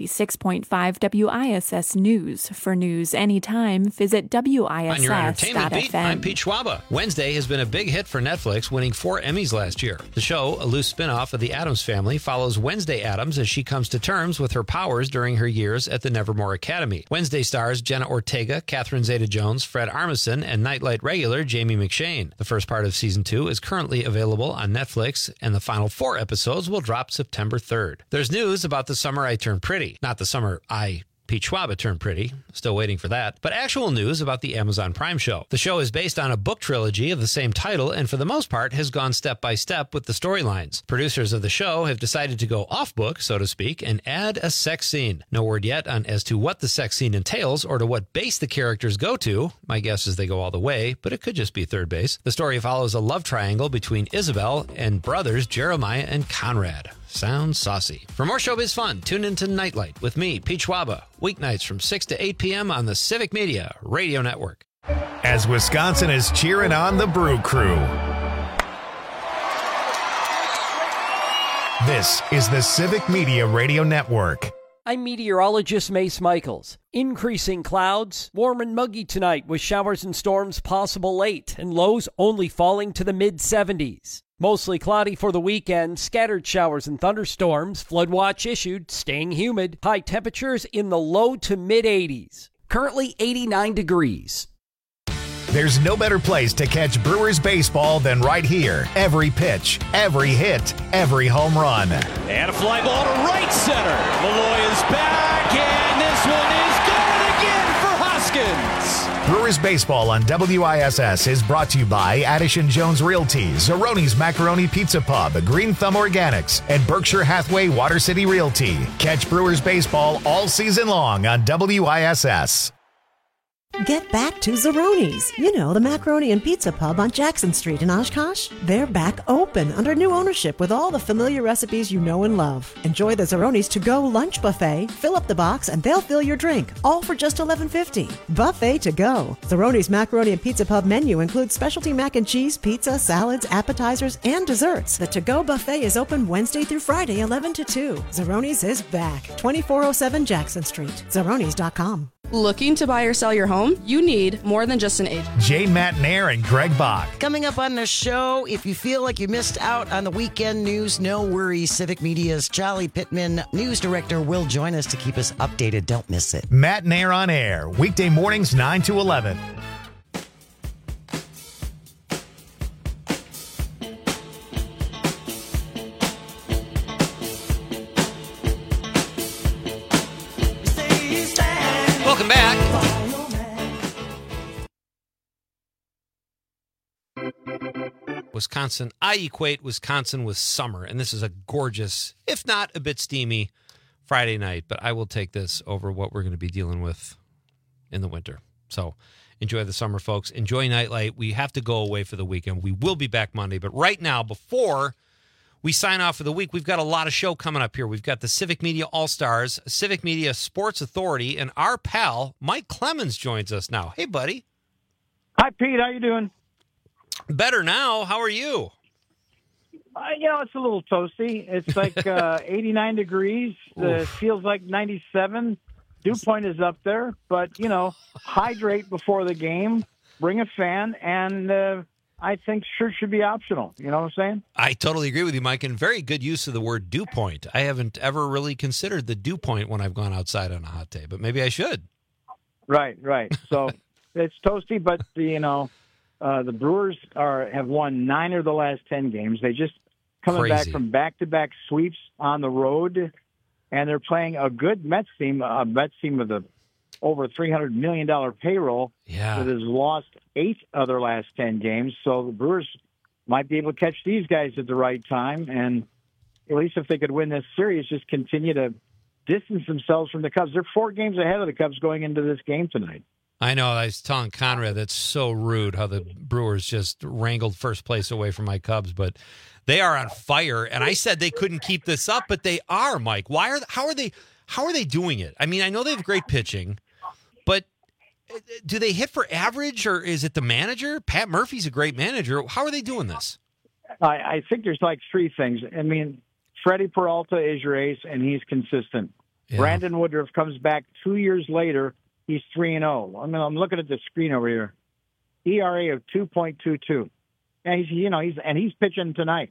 96.5 WISS News. For news anytime, visit WISS.FM. On your entertainment beat, I'm Pete Schwaba. Wednesday has been a big hit for Netflix, winning 4 Emmys last year. The show, a loose spin-off of The Addams Family, follows Wednesday Addams as she comes to terms with her powers during her years at the Nevermore Academy. Wednesday stars Jenna Ortega, Catherine Zeta-Jones, Fred Armisen, and Nightlight regular Jamie McShane. The first part of season 2 is currently available on Netflix, and the final 4 episodes will drop September 3rd. There's news about the summer I turned pretty. Not the summer Pete Schwaba turned pretty. Still waiting for that. But actual news about the Amazon Prime show. The show is based on a book trilogy of the same title and for the most part has gone step by step with the storylines. Producers of the show have decided to go off book, so to speak, and add a sex scene. No word yet on as to what the sex scene entails or to what base the characters go to. My guess is they go all the way, but it could just be third base. The story follows a love triangle between Isabel and brothers Jeremiah and Conrad. Sounds saucy. For more showbiz fun, tune into Nightlight with me, Pete Schwaba, weeknights from 6 to 8 p.m. on the Civic Media Radio Network. As Wisconsin is cheering on the Brew Crew. This is the Civic Media Radio Network. I'm meteorologist Mace Michaels. Increasing clouds, warm and muggy tonight with showers and storms possible late and lows only falling to the mid-70s. Mostly cloudy for the weekend, scattered showers and thunderstorms, flood watch issued, staying humid, high temperatures in the low to mid-80s. Currently 89 degrees. There's no better place to catch Brewers baseball than right here. Every pitch, every hit, every home run. And a fly ball to right center. Malloy is back, and this one is good again for Hoskins. Brewers baseball on WISS is brought to you by Addison Jones Realty, Zeroni's Macaroni Pizza Pub, Green Thumb Organics, and Berkshire Hathaway Water City Realty. Catch Brewers baseball all season long on WISS. Get back to Zeroni's. You know, the macaroni and pizza pub on Jackson Street in Oshkosh. They're back open under new ownership with all the familiar recipes you know and love. Enjoy the Zeroni's to-go lunch buffet. Fill up the box and they'll fill your drink, all for just $11.50. Buffet to go. Zeroni's macaroni and pizza pub menu includes specialty mac and cheese, pizza, salads, appetizers, and desserts. The to-go buffet is open Wednesday through Friday, 11 to 2. Zeroni's is back. 2407 Jackson Street. Zeronis.com. Looking to buy or sell your home? You need more than just an agent. Jane Matnair and Greg Bach. Coming up on the show, if you feel like you missed out on the weekend news, no worries. Civic Media's Charlie Pittman, news director, will join us to keep us updated. Don't miss it. Matnair on air, weekday mornings 9 to 11. Welcome back. Wisconsin. I equate Wisconsin with summer, and this is a gorgeous, if not a bit steamy, Friday night. But I will take this over what we're going to be dealing with in the winter. So enjoy the summer, folks. Enjoy Nightlight. We have to go away for the weekend. We will be back Monday. But right now, before we sign off for the week, we've got a lot of show coming up here. We've got the Civic Media All-Stars, Civic Media Sports Authority, and our pal, Mike Clemens, joins us now. Hey, buddy. Hi, Pete. How you doing? Better now. How are you? It's a little toasty. It's like 89 degrees. Feels like 97. Dew point is up there. But, hydrate before the game. Bring a fan, and I think shirts should be optional. You know what I'm saying? I totally agree with you, Mike, and very good use of the word dew point. I haven't ever really considered the dew point when I've gone outside on a hot day, but maybe I should. Right. So it's toasty, but the Brewers have won 9 of the last 10 games. They just coming back from back-to-back sweeps on the road, and they're playing a good Mets team, with a over $300 million payroll that has lost 8 of their last 10 games. So the Brewers might be able to catch these guys at the right time. And at least if they could win this series, just continue to distance themselves from the Cubs. They're 4 games ahead of the Cubs going into this game tonight. I know. I was telling Conrad that's so rude how the Brewers just wrangled first place away from my Cubs, but they are on fire. And I said they couldn't keep this up, but they are, Mike. How are they doing it? I mean, I know they have great pitching, but do they hit for average, or is it the manager? Pat Murphy's a great manager. How are they doing this? I think there's like 3 things. I mean, Freddie Peralta is your ace, and he's consistent. Yeah. Brandon Woodruff comes back 2 years later. He's 3-0. I mean, I'm looking at the screen over here. ERA of 2.22. And he's pitching tonight.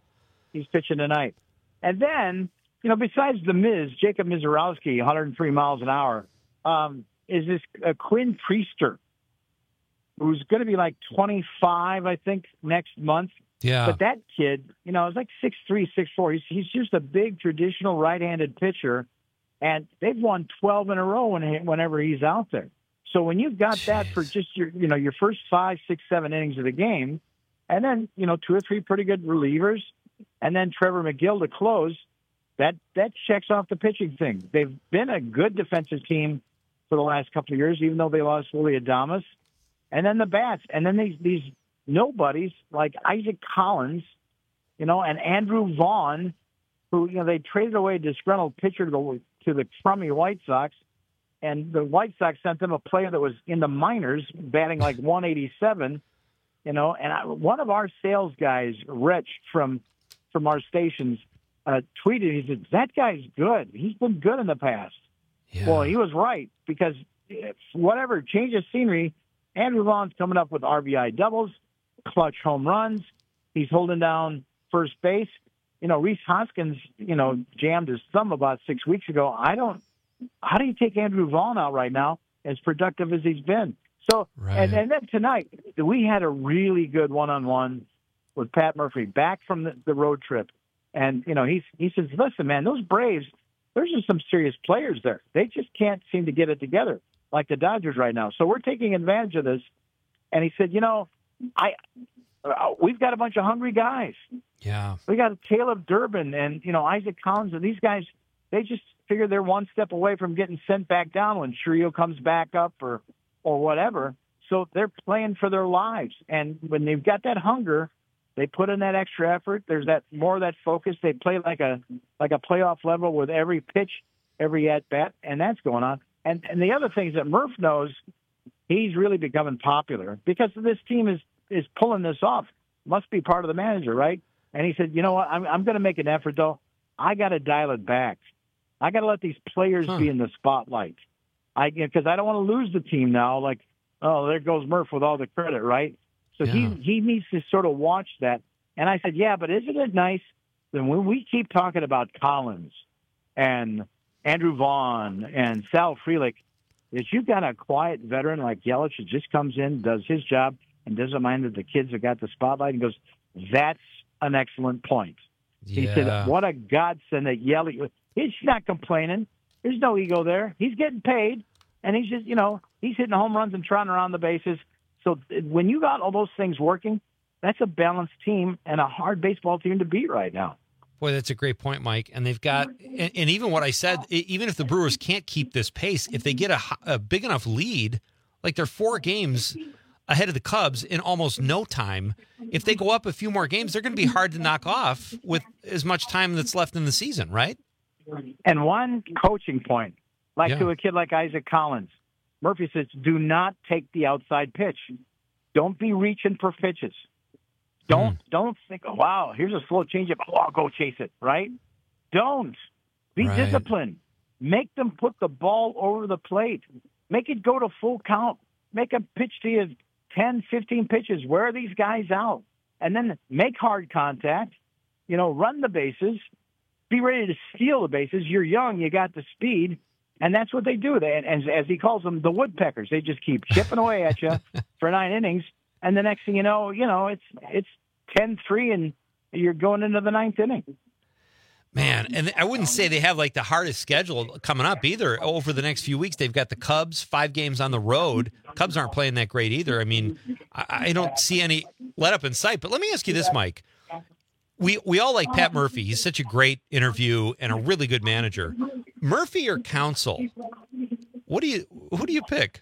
And then, besides the Miz, Jacob Mizorowski, 103 miles an hour, is this Quinn Priester, who's going to be like 25, I think, next month. Yeah. But that kid, is like 6'3", 6'4". He's just a big traditional right-handed pitcher. And they've won 12 in a row whenever he's out there. So when you've got that for just your first 5, 6, 7 innings of the game, and then 2 or 3 pretty good relievers, and then Trevor McGill to close, that checks off the pitching thing. They've been a good defensive team for the last couple of years, even though they lost Willie Adames. And then the bats, and then these nobodies like Isaac Collins, and Andrew Vaughn, who they traded away a disgruntled pitcher to the crummy White Sox, and the White Sox sent them a player that was in the minors, batting like 187, and one of our sales guys, Rich from our stations, tweeted, he said, that guy's good. He's been good in the past. Yeah. Well, he was right, because whatever, change of scenery, Andrew Vaughn's coming up with RBI doubles, clutch home runs. He's holding down first base. Rhys Hoskins, jammed his thumb about 6 weeks ago. How do you take Andrew Vaughn out right now, as productive as he's been? So, right. and then tonight, we had a really good one-on-one with Pat Murphy back from the road trip. And, he says, listen, man, those Braves, there's just some serious players there. They just can't seem to get it together like the Dodgers right now. So we're taking advantage of this. And he said, we've got a bunch of hungry guys. Yeah. We got Caleb Durbin and, Isaac Collins, and these guys, they just figure they're one step away from getting sent back down when Churio comes back up or or whatever. So they're playing for their lives. And when they've got that hunger, they put in that extra effort. There's that more of that focus. They play like a playoff level with every pitch, every at bat, and that's going on. And the other thing is that Murph knows he's really becoming popular because this team is pulling this off. Must be part of the manager, right? And he said, you know what, I'm going to make an effort, though. I got to dial it back. I got to let these players be in the spotlight. Because I don't want to lose the team now. Like, oh, there goes Murph with all the credit, right? So he needs to sort of watch that. And I said, yeah, but isn't it nice that when we keep talking about Collins and Andrew Vaughn and Sal Frelick, that you've got a quiet veteran like Yelich who just comes in, does his job, and doesn't mind that the kids have got the spotlight and goes, that's an excellent point. Yeah. He said, what a godsend that Yelich. He's not complaining. There's no ego there. He's getting paid, and he's just, he's hitting home runs and trotting around the bases. So when you got all those things working, that's a balanced team and a hard baseball team to beat right now. Boy, that's a great point, Mike. And they've got, and even what I said, even if the Brewers can't keep this pace, if they get a big enough lead, like they're 4 games ahead of the Cubs in almost no time, if they go up a few more games, they're going to be hard to knock off with as much time that's left in the season, right? And one coaching point, to a kid like Isaac Collins, Murphy says, do not take the outside pitch. Don't be reaching for pitches. Don't think, oh, wow, here's a slow changeup. Oh, I'll go chase it, right? Don't. Be disciplined. Make them put the ball over the plate. Make it go to full count. Make a pitch to you 10, 15 pitches. Wear these guys out. And then make hard contact. Run the bases. Be ready to steal the bases. You're young. You got the speed. And that's what they do. And as he calls them, the woodpeckers. They just keep chipping away at you for 9 innings. And the next thing you know, it's 10-3, and you're going into the 9th inning. Man, and I wouldn't say they have like the hardest schedule coming up either. Over the next few weeks, they've got the Cubs, 5 games on the road. Cubs aren't playing that great either. I mean, I don't see any let up in sight. But let me ask you this, Mike. We all like Pat Murphy. He's such a great interview and a really good manager. Murphy or Counsell? Who do you pick?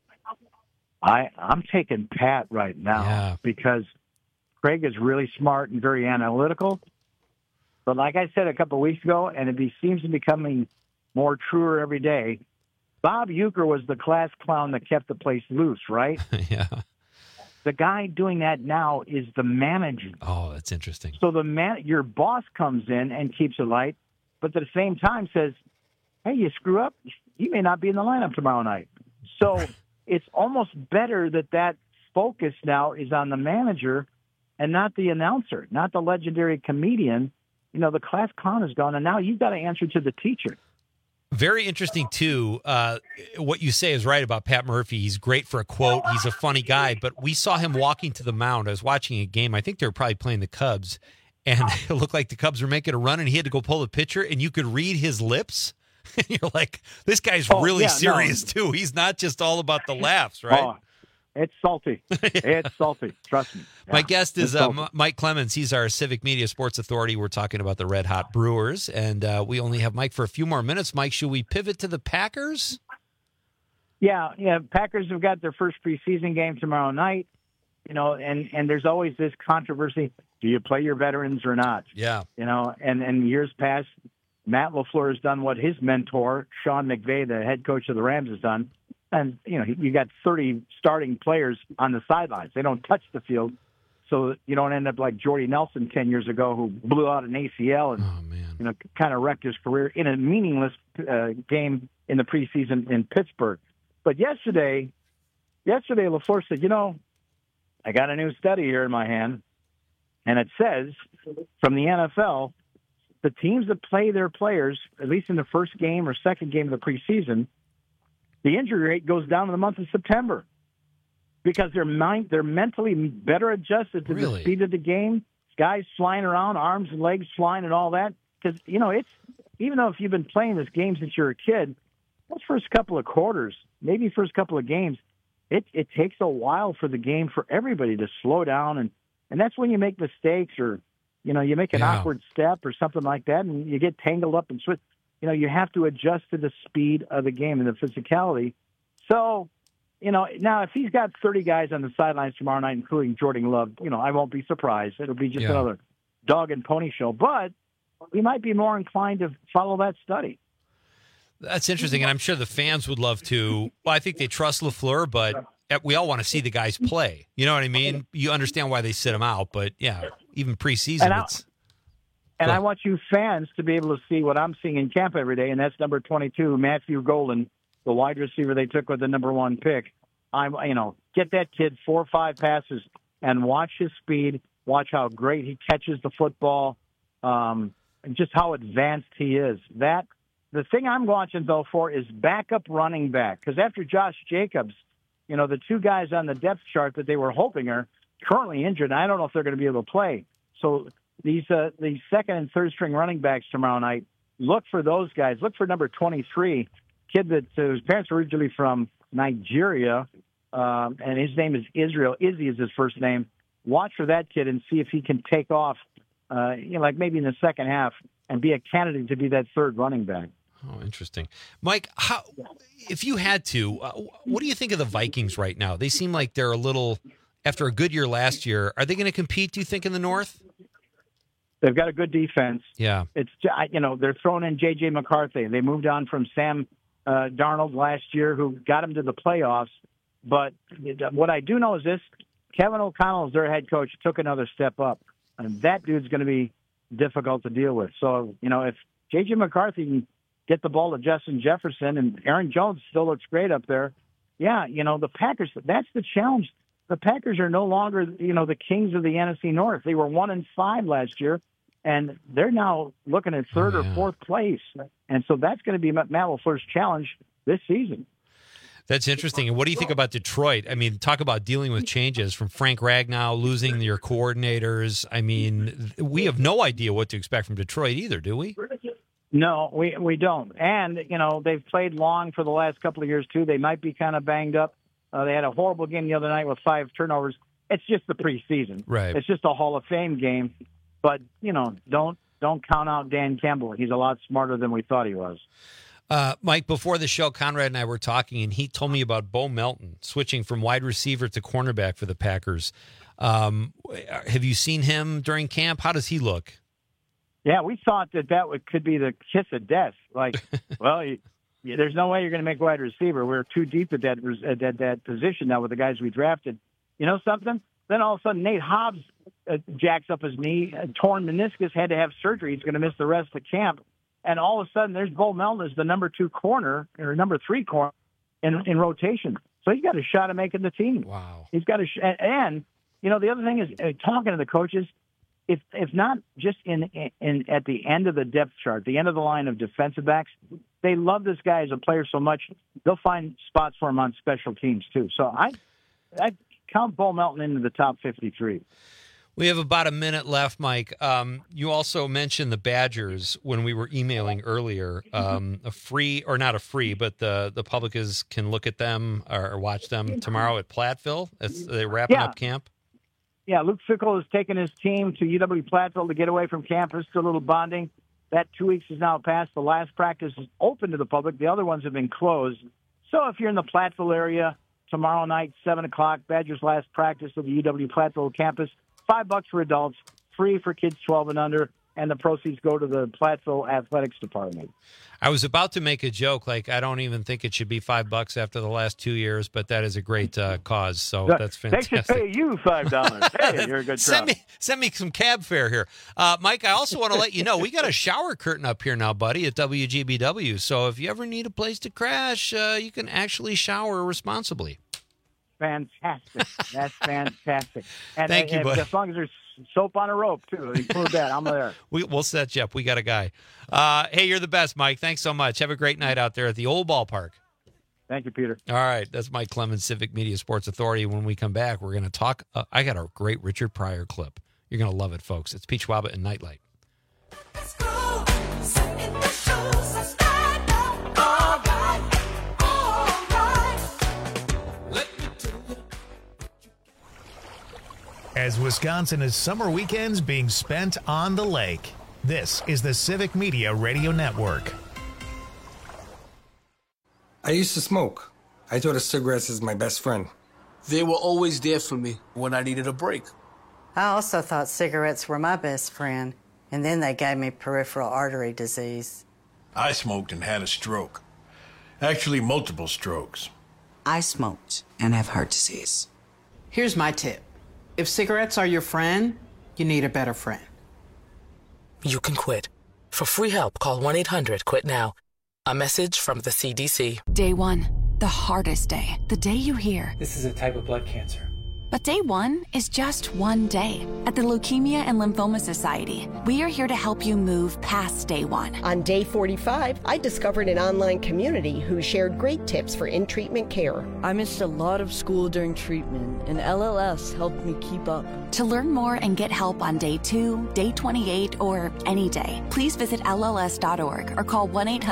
I'm taking Pat right now because Craig is really smart and very analytical. But like I said a couple of weeks ago, and it seems to be becoming more truer every day, Bob Uecker was the class clown that kept the place loose, right? Yeah. The guy doing that now is the manager. Oh, that's interesting. So your boss comes in and keeps it light, but at the same time says, hey, you screw up, you may not be in the lineup tomorrow night. So it's almost better that focus now is on the manager and not the announcer, not the legendary comedian. The class clown is gone, and now you've got to answer to the teacher. Very interesting, too. What you say is right about Pat Murphy. He's great for a quote. He's a funny guy, but we saw him walking to the mound. I was watching a game. I think they were probably playing the Cubs, and it looked like the Cubs were making a run, and he had to go pull the pitcher, and you could read his lips. And you're like, this guy's really serious, too. He's not just all about the laughs, right? Oh, it's salty. It's salty. Trust me. Yeah, my guest is Mike Clemens. He's our Civic Media Sports Authority. We're talking about the Red Hot Brewers, and we only have Mike for a few more minutes. Mike, should we pivot to the Packers? Yeah. Packers have got their first preseason game tomorrow night, and there's always this controversy. Do you play your veterans or not? Yeah. And years past, Matt LaFleur has done what his mentor, Sean McVay, the head coach of the Rams, has done. And, you got 30 starting players on the sidelines. They don't touch the field. So you don't end up like Jordy Nelson 10 years ago, who blew out an ACL and, kind of wrecked his career in a meaningless game in the preseason in Pittsburgh. But yesterday LaFleur said, I got a new study here in my hand, and it says from the NFL, the teams that play their players, at least in the first game or second game of the preseason, the injury rate goes down in the month of September because they're mentally better adjusted to the speed of the game. Guys flying around, arms and legs flying and all that. Because, it's even though if you've been playing this game since you're a kid, those first couple of quarters, maybe first couple of games, it takes a while for the game for everybody to slow down. And that's when you make mistakes or, you make an awkward step or something like that, and you get tangled up and switch. You have to adjust to the speed of the game and the physicality. So now if he's got 30 guys on the sidelines tomorrow night, including Jordan Love, I won't be surprised. It'll be just another dog and pony show. But we might be more inclined to follow that study. That's interesting, and I'm sure the fans would love to. Well, I think they trust LaFleur, but we all want to see the guys play. You know what I mean? You understand why they sit him out, but even preseason, I want you fans to be able to see what I'm seeing in camp every day, and that's number 22, Matthew Golden, the wide receiver they took with the number 1 pick. Get that kid 4 or 5 passes and watch his speed, watch how great he catches the football, and just how advanced he is. The thing I'm watching, though, for is backup running back, because after Josh Jacobs, the 2 guys on the depth chart that they were hoping are currently injured, and I don't know if they're going to be able to play. So these second and third string running backs tomorrow night, look for those guys. Look for number 23, kid that whose parents are originally from Nigeria, and his name is Israel. Izzy is his first name. Watch for that kid and see if he can take off, like maybe in the second half, and be a candidate to be that third running back. Oh, interesting. Mike, if you had to, what do you think of the Vikings right now? They seem like they're a little, after a good year last year, are they going to compete, do you think, in the North? They've got a good defense. Yeah. It's, they're throwing in J.J. McCarthy. They moved on from Sam Darnold last year, who got them to the playoffs. But what I do know is this, Kevin O'Connell, as their head coach, took another step up. And that dude's going to be difficult to deal with. So, if J.J. McCarthy can get the ball to Justin Jefferson, and Aaron Jones still looks great up there. The Packers, that's the challenge. The Packers are no longer, the kings of the NFC North. They were 1-5 last year, and they're now looking at third or fourth place. And so that's going to be Matt LaFleur's challenge this season. That's interesting. And what do you think about Detroit? I mean, talk about dealing with changes from Frank Ragnow, losing your coordinators. I mean, we have no idea what to expect from Detroit either, do we? No, we don't. And, they've played long for the last couple of years, too. They might be kind of banged up. They had a horrible game the other night with 5 turnovers. It's just the preseason. Right. It's just a Hall of Fame game. But, don't count out Dan Campbell. He's a lot smarter than we thought he was. Mike, before the show, Conrad and I were talking, and he told me about Bo Melton switching from wide receiver to cornerback for the Packers. Have you seen him during camp? How does he look? Yeah, we thought that could be the kiss of death. Like, well, there's no way you're going to make wide receiver. We're too deep at that position now with the guys we drafted. You know something? Then all of a sudden, Nate Hobbs jacks up his knee, torn meniscus, had to have surgery. He's going to miss the rest of the camp. And all of a sudden, there's Bo Melton as the number 2 corner or number 3 corner in rotation. So he's got a shot at making the team. Wow. He's got and the other thing is talking to the coaches. If not just in at the end of the depth chart, the end of the line of defensive backs, they love this guy as a player so much they'll find spots for him on special teams too. So I count Bo Melton into the top 53. We have about a minute left, Mike. You also mentioned the Badgers when we were emailing earlier. A free, or not a free, but the public can look at them or watch them tomorrow at Platteville. They're wrapping up camp. Yeah, Luke Fickell has taken his team to UW Platteville to get away from campus, to a little bonding. That 2 weeks is now passed. The last practice is open to the public. The other ones have been closed. So if you're in the Platteville area, tomorrow night, 7 o'clock, Badgers' last practice of the UW Platteville campus, $5 for adults, free for kids 12 and under, and the proceeds go to the Platteville Athletics Department. I was about to make a joke, like I don't even think it should be $5 after the last 2 years, but that is a great cause, so that's fantastic. They should pay you $5. Hey, you're a good send me some cab fare here. Mike, I also want to let you know, we got a shower curtain up here now, buddy, at WGBW, so if you ever need a place to crash, you can actually shower responsibly. Fantastic. That's fantastic. And, Thank you, buddy. As long as there's soap on a rope, too. Include that. I'm there. We'll set you up. We got a guy. Hey, you're the best, Mike. Thanks so much. Have a great night out there at the old ballpark. Thank you, Peter. All right. That's Mike Clemens, Civic Media Sports Authority. When we come back, we're going to talk. I got a great Richard Pryor clip. You're going to love it, folks. It's Pete Schwaba and Nightlight. Let's go. Sit in the shoes and stand up. All right. All right. Let me tell you. As Wisconsin is summer weekends being spent on the lake, this is the Civic Media Radio Network. I used to smoke. I thought of cigarettes as my best friend. They were always there for me when I needed a break. I also thought cigarettes were my best friend, and then they gave me peripheral artery disease. I smoked and had a stroke. Actually, multiple strokes. I smoked and have heart disease. Here's my tip. If cigarettes are your friend, you need a better friend. You can quit. For free help, call 1-800-QUIT-NOW. A message from the CDC. Day one, the hardest day. The day you hear. This is a type of blood cancer. But day one is just one day. At the Leukemia and Lymphoma Society, we are here to help you move past day one. On day 45, I discovered an online community who shared great tips for in-treatment care. I missed a lot of school during treatment, and LLS helped me keep up. To learn more and get help on day 2, day 28, or any day, please visit LLS.org or call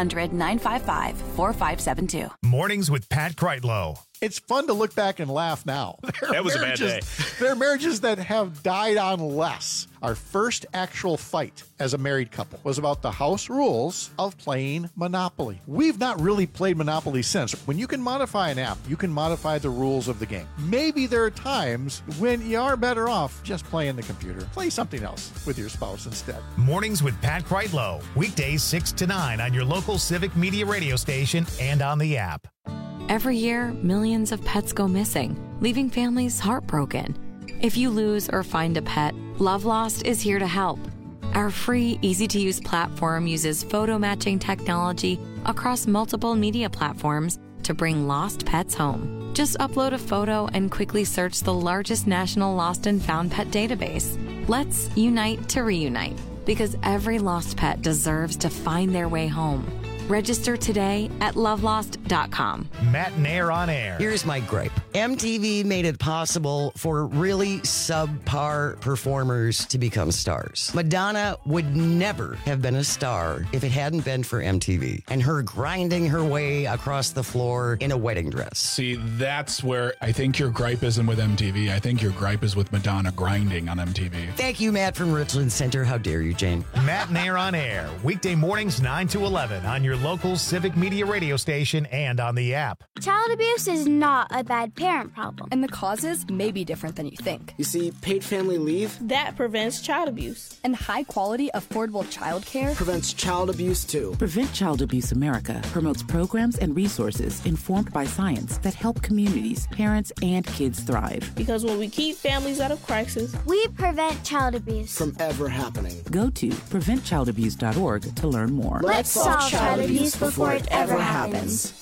1-800-955-4572. Mornings with Pat Kreitlow. It's fun to look back and laugh now. That was a bad day. There are marriages that have died on less. Our first actual fight as a married couple was about the house rules of playing Monopoly. We've not really played Monopoly since. When you can modify an app, you can modify the rules of the game. Maybe there are times when you are better off just playing the computer. Play something else with your spouse instead. Mornings with Pat Kreitlow. Weekdays 6 to 9 on your local Civic Media radio station and on the app. Every year, millions of pets go missing, leaving families heartbroken. If you lose or find a pet, Love Lost is here to help. Our free, easy-to-use platform uses photo matching technology across multiple media platforms to bring lost pets home. Just upload a photo and quickly search the largest national lost and found pet database. Let's unite to reunite, because every lost pet deserves to find their way home. Register today at lovelost.com. Matt and Air on Air. Here's my gripe. MTV made it possible for really subpar performers to become stars. Madonna would never have been a star if it hadn't been for MTV and her grinding her way across the floor in a wedding dress. See, that's where I think your gripe isn't with MTV. I think your gripe is with Madonna grinding on MTV. Thank you, Matt from Richland Center. How dare you, Jane? Matt and Air on Air. Weekday mornings 9 to 11 on your local Civic Media radio station and on the app. Child abuse is not a bad parent problem. And the causes may be different than you think. You see, paid family leave That prevents child abuse. And high quality, affordable child care prevents child abuse too. Prevent Child Abuse America promotes programs and resources informed by science that help communities, parents, and kids thrive. Because when we keep families out of crisis, we prevent child abuse from ever happening. Go to preventchildabuse.org to learn more. Let's solve child abuse before it ever happens.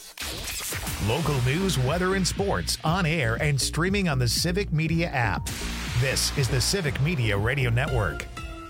Local news, weather, and sports on air and streaming on the Civic Media app. This is the Civic Media Radio Network.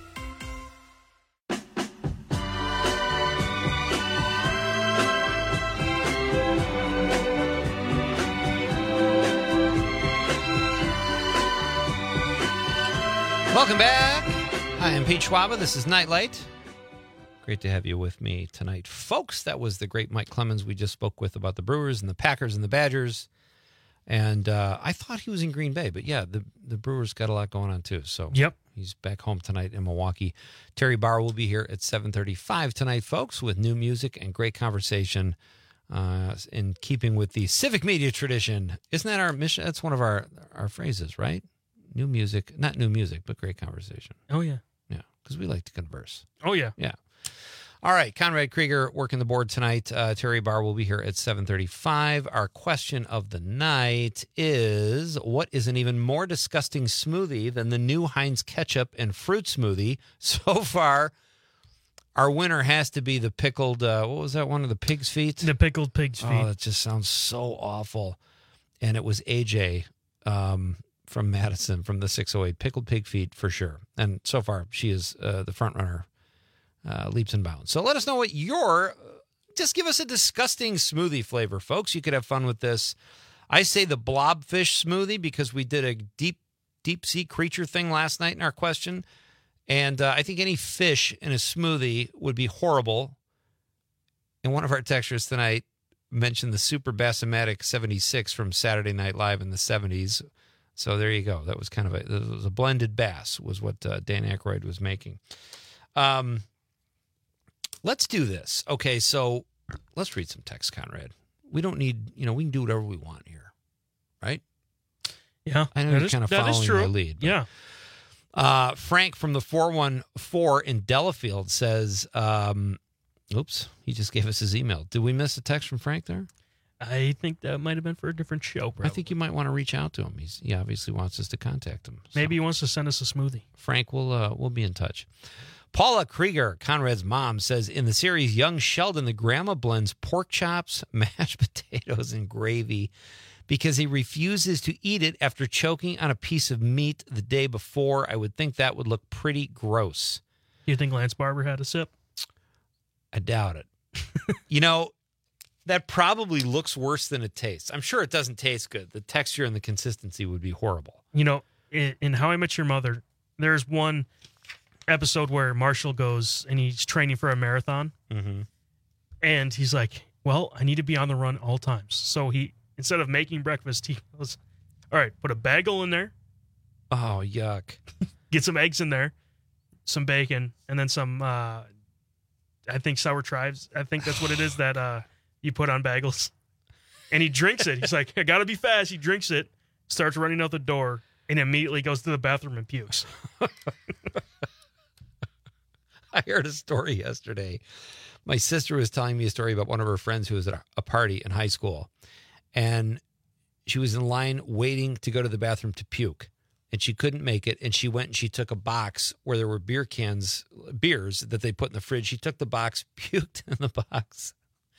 Welcome back. I am Pete Schwaba. This is Nightlight. Great to have you with me tonight, folks. That was the great Mike Clemens we just spoke with about the Brewers and the Packers and the Badgers. And I thought he was in Green Bay, but yeah, the Brewers got a lot going on too. So yep, he's back home tonight in Milwaukee. Terry Barr will be here at 7:35 tonight, folks, with new music and great conversation in keeping with the Civic Media tradition. Isn't that our mission? That's one of our phrases, right? New music, not new music, but great conversation. Oh, yeah. Yeah, because we like to converse. Oh, yeah. Yeah. All right, Conrad Krieger working the board tonight. Terry Barr will be here at 7:35. Our question of the night is, what is an even more disgusting smoothie than the new Heinz ketchup and fruit smoothie? So far, our winner has to be the pickled, what was that one of the pig's feet? The pickled pig's feet. Oh, that just sounds so awful. And it was AJ from Madison from the 608. Pickled pig feet for sure. And so far, she is the front runner. Leaps and bounds. So let us know what just give us a disgusting smoothie flavor, folks. You could have fun with this. I say the blobfish smoothie because we did a deep sea creature thing last night in our question. And I think any fish in a smoothie would be horrible. And one of our texters tonight mentioned the Super Bassomatic 76 from Saturday Night Live in the 70s. So there you go. That was kind of it was a blended bass was what Dan Aykroyd was making. Let's do this. Okay, so let's read some text, Conrad. we don't need, we can do whatever we want here, right? Yeah, I know you're kind of following my lead. But, yeah. Frank from the 414 in Delafield says, oops, he just gave us his email. Did we miss a text from Frank there? I think that might have been for a different show, probably. I think you might want to reach out to him. He obviously wants us to contact him. So. Maybe he wants to send us a smoothie. Frank, we'll be in touch. Paula Krieger, Conrad's mom, says, in the series Young Sheldon, the grandma blends pork chops, mashed potatoes, and gravy because he refuses to eat it after choking on a piece of meat the day before. I would think that would look pretty gross. You think Lance Barber had a sip? I doubt it. That probably looks worse than it tastes. I'm sure it doesn't taste good. The texture and the consistency would be horrible. In How I Met Your Mother, there's one episode where Marshall goes and he's training for a marathon. Mm-hmm. And he's like, well, I need to be on the run all times. So he, instead of making breakfast, he goes, all right, put a bagel in there. Oh, yuck. Get some eggs in there, some bacon, and then some, I think sour chives. I think that's what it is that you put on bagels. And he drinks it. He's like, I got to be fast. He drinks it, starts running out the door, and immediately goes to the bathroom and pukes. I heard a story yesterday. My sister was telling me a story about one of her friends who was at a party in high school. And she was in line waiting to go to the bathroom to puke. And she couldn't make it. And she went and she took a box where there were beers that they put in the fridge. She took the box, puked in the box,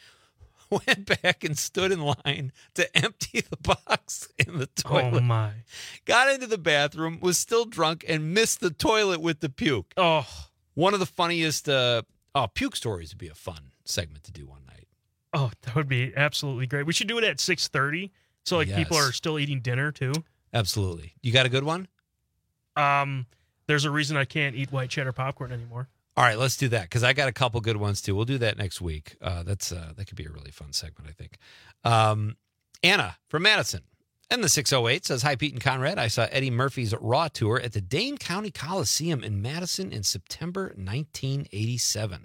went back and stood in line to empty the box in the toilet. Oh, my. Got into the bathroom, was still drunk, and missed the toilet with the puke. Oh. One of the funniest puke stories would be a fun segment to do one night. Oh, that would be absolutely great. We should do it at 6:30 so people are still eating dinner too. Absolutely. You got a good one? There's a reason I can't eat white cheddar popcorn anymore. All right, let's do that because I got a couple good ones too. We'll do that next week. That could be a really fun segment, I think. Anna from Madison and the 608 says, hi, Pete and Conrad. I saw Eddie Murphy's Raw tour at the Dane County Coliseum in Madison in September 1987.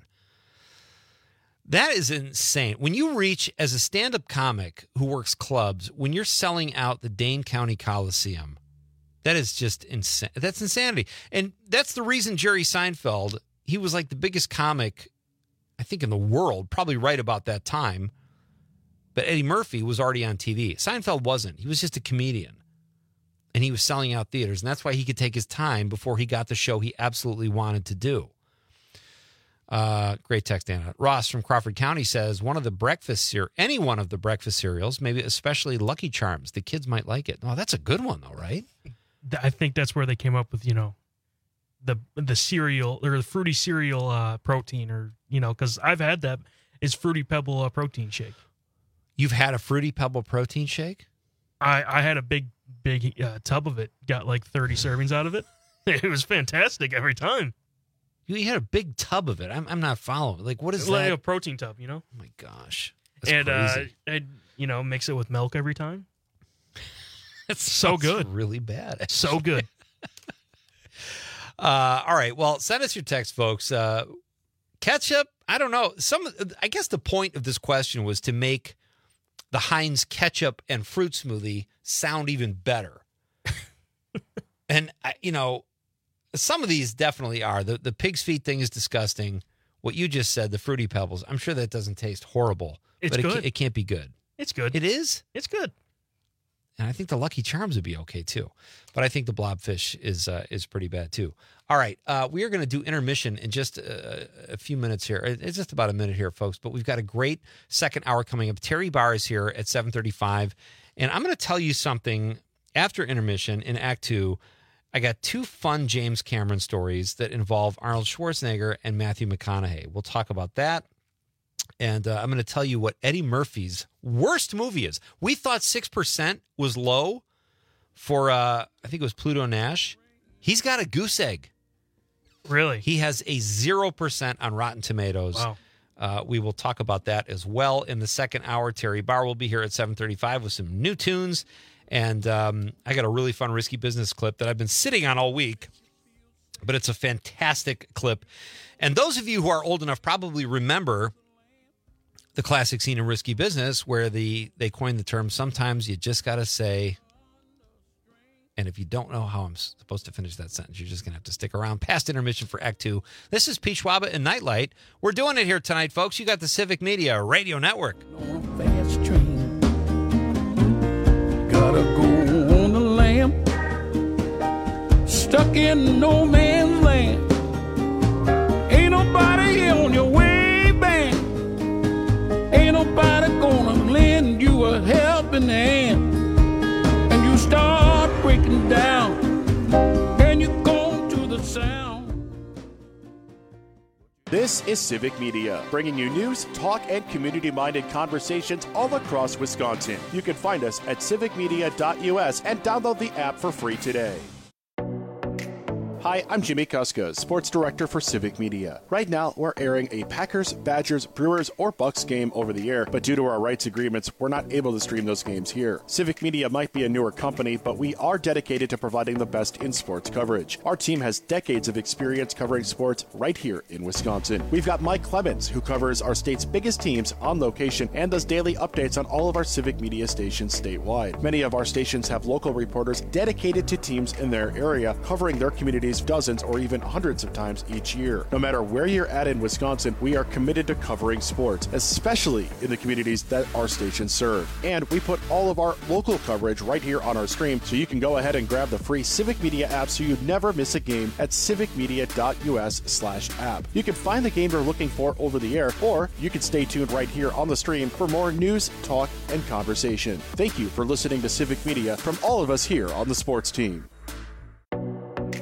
That is insane. When you reach, as a stand-up comic who works clubs, when you're selling out the Dane County Coliseum, that is just insane. That's insanity. And that's the reason Jerry Seinfeld, he was like the biggest comic, I think, in the world, probably right about that time. But Eddie Murphy was already on TV. Seinfeld wasn't. He was just a comedian. And he was selling out theaters. And that's why he could take his time before he got the show he absolutely wanted to do. Great text, Anna. Ross from Crawford County says, any one of the breakfast cereals, maybe especially Lucky Charms. The kids might like it. Oh, that's a good one, though, right? I think that's where they came up with, the cereal or the fruity cereal protein, or, because I've had that. It's Fruity Pebble protein shake. You've had a Fruity Pebble protein shake? I had a big tub of it. Got like 30 servings out of it. It was fantastic every time. You had a big tub of it. I'm not following. Like, what is that? Like a protein tub, Oh my gosh. That's crazy. I'd, mix it with milk every time. It's so good. Really bad. So good. All right. Well, send us your text, folks. Ketchup, I don't know. I guess the point of this question was to make the Heinz ketchup and fruit smoothie sound even better. And, some of these definitely are. The pig's feet thing is disgusting. What you just said, the Fruity Pebbles, I'm sure that doesn't taste horrible. It's good. It can't be good. It's good. It is? It's good. And I think the Lucky Charms would be okay, too. But I think the Blobfish is pretty bad, too. All right. We are going to do intermission in just a few minutes here. It's just about a minute here, folks. But we've got a great second hour coming up. Terry Barr is here at 7:35. And I'm going to tell you something after intermission in Act 2. I got two fun James Cameron stories that involve Arnold Schwarzenegger and Matthew McConaughey. We'll talk about that. And I'm going to tell you what Eddie Murphy's worst movie is. We thought 6% was low for, I think it was Pluto Nash. He's got a goose egg. Really? He has a 0% on Rotten Tomatoes. Wow. We will talk about that as well in the second hour. Terry Barr will be here at 7:35 with some new tunes. And I got a really fun Risky Business clip that I've been sitting on all week, but it's a fantastic clip. And those of you who are old enough probably remember the classic scene in Risky Business where they coined the term, sometimes you just got to say, and if you don't know how I'm supposed to finish that sentence, you're just going to have to stick around past intermission for Act 2. This is Pete Schwaba and Nightlight. We're doing it here tonight, folks. You got the Civic Media Radio Network. Fast train. Gotta go on the lam. Stuck in no man's land. Ain't nobody on your way back. Ain't nobody gonna lend you a helping hand. And you start breaking down. And you go to the sound. This is Civic Media, bringing you news, talk, and community-minded conversations all across Wisconsin. You can find us at civicmedia.us and download the app for free today. Hi, I'm Jimmy Kuska, Sports Director for Civic Media. Right now, we're airing a Packers, Badgers, Brewers, or Bucks game over the air, but due to our rights agreements, we're not able to stream those games here. Civic Media might be a newer company, but we are dedicated to providing the best in sports coverage. Our team has decades of experience covering sports right here in Wisconsin. We've got Mike Clemens, who covers our state's biggest teams on location and does daily updates on all of our Civic Media stations statewide. Many of our stations have local reporters dedicated to teams in their area, covering their communities dozens or even hundreds of times each year. No matter where you're at in Wisconsin, we are committed to covering sports, especially in the communities that our stations serve. And we put all of our local coverage right here on our stream, so you can go ahead and grab the free Civic Media app so you never miss a game at civicmedia.us/app. You can find the game you're looking for over the air, or you can stay tuned right here on the stream for more news, talk, and conversation. Thank you for listening to Civic Media from all of us here on the sports team.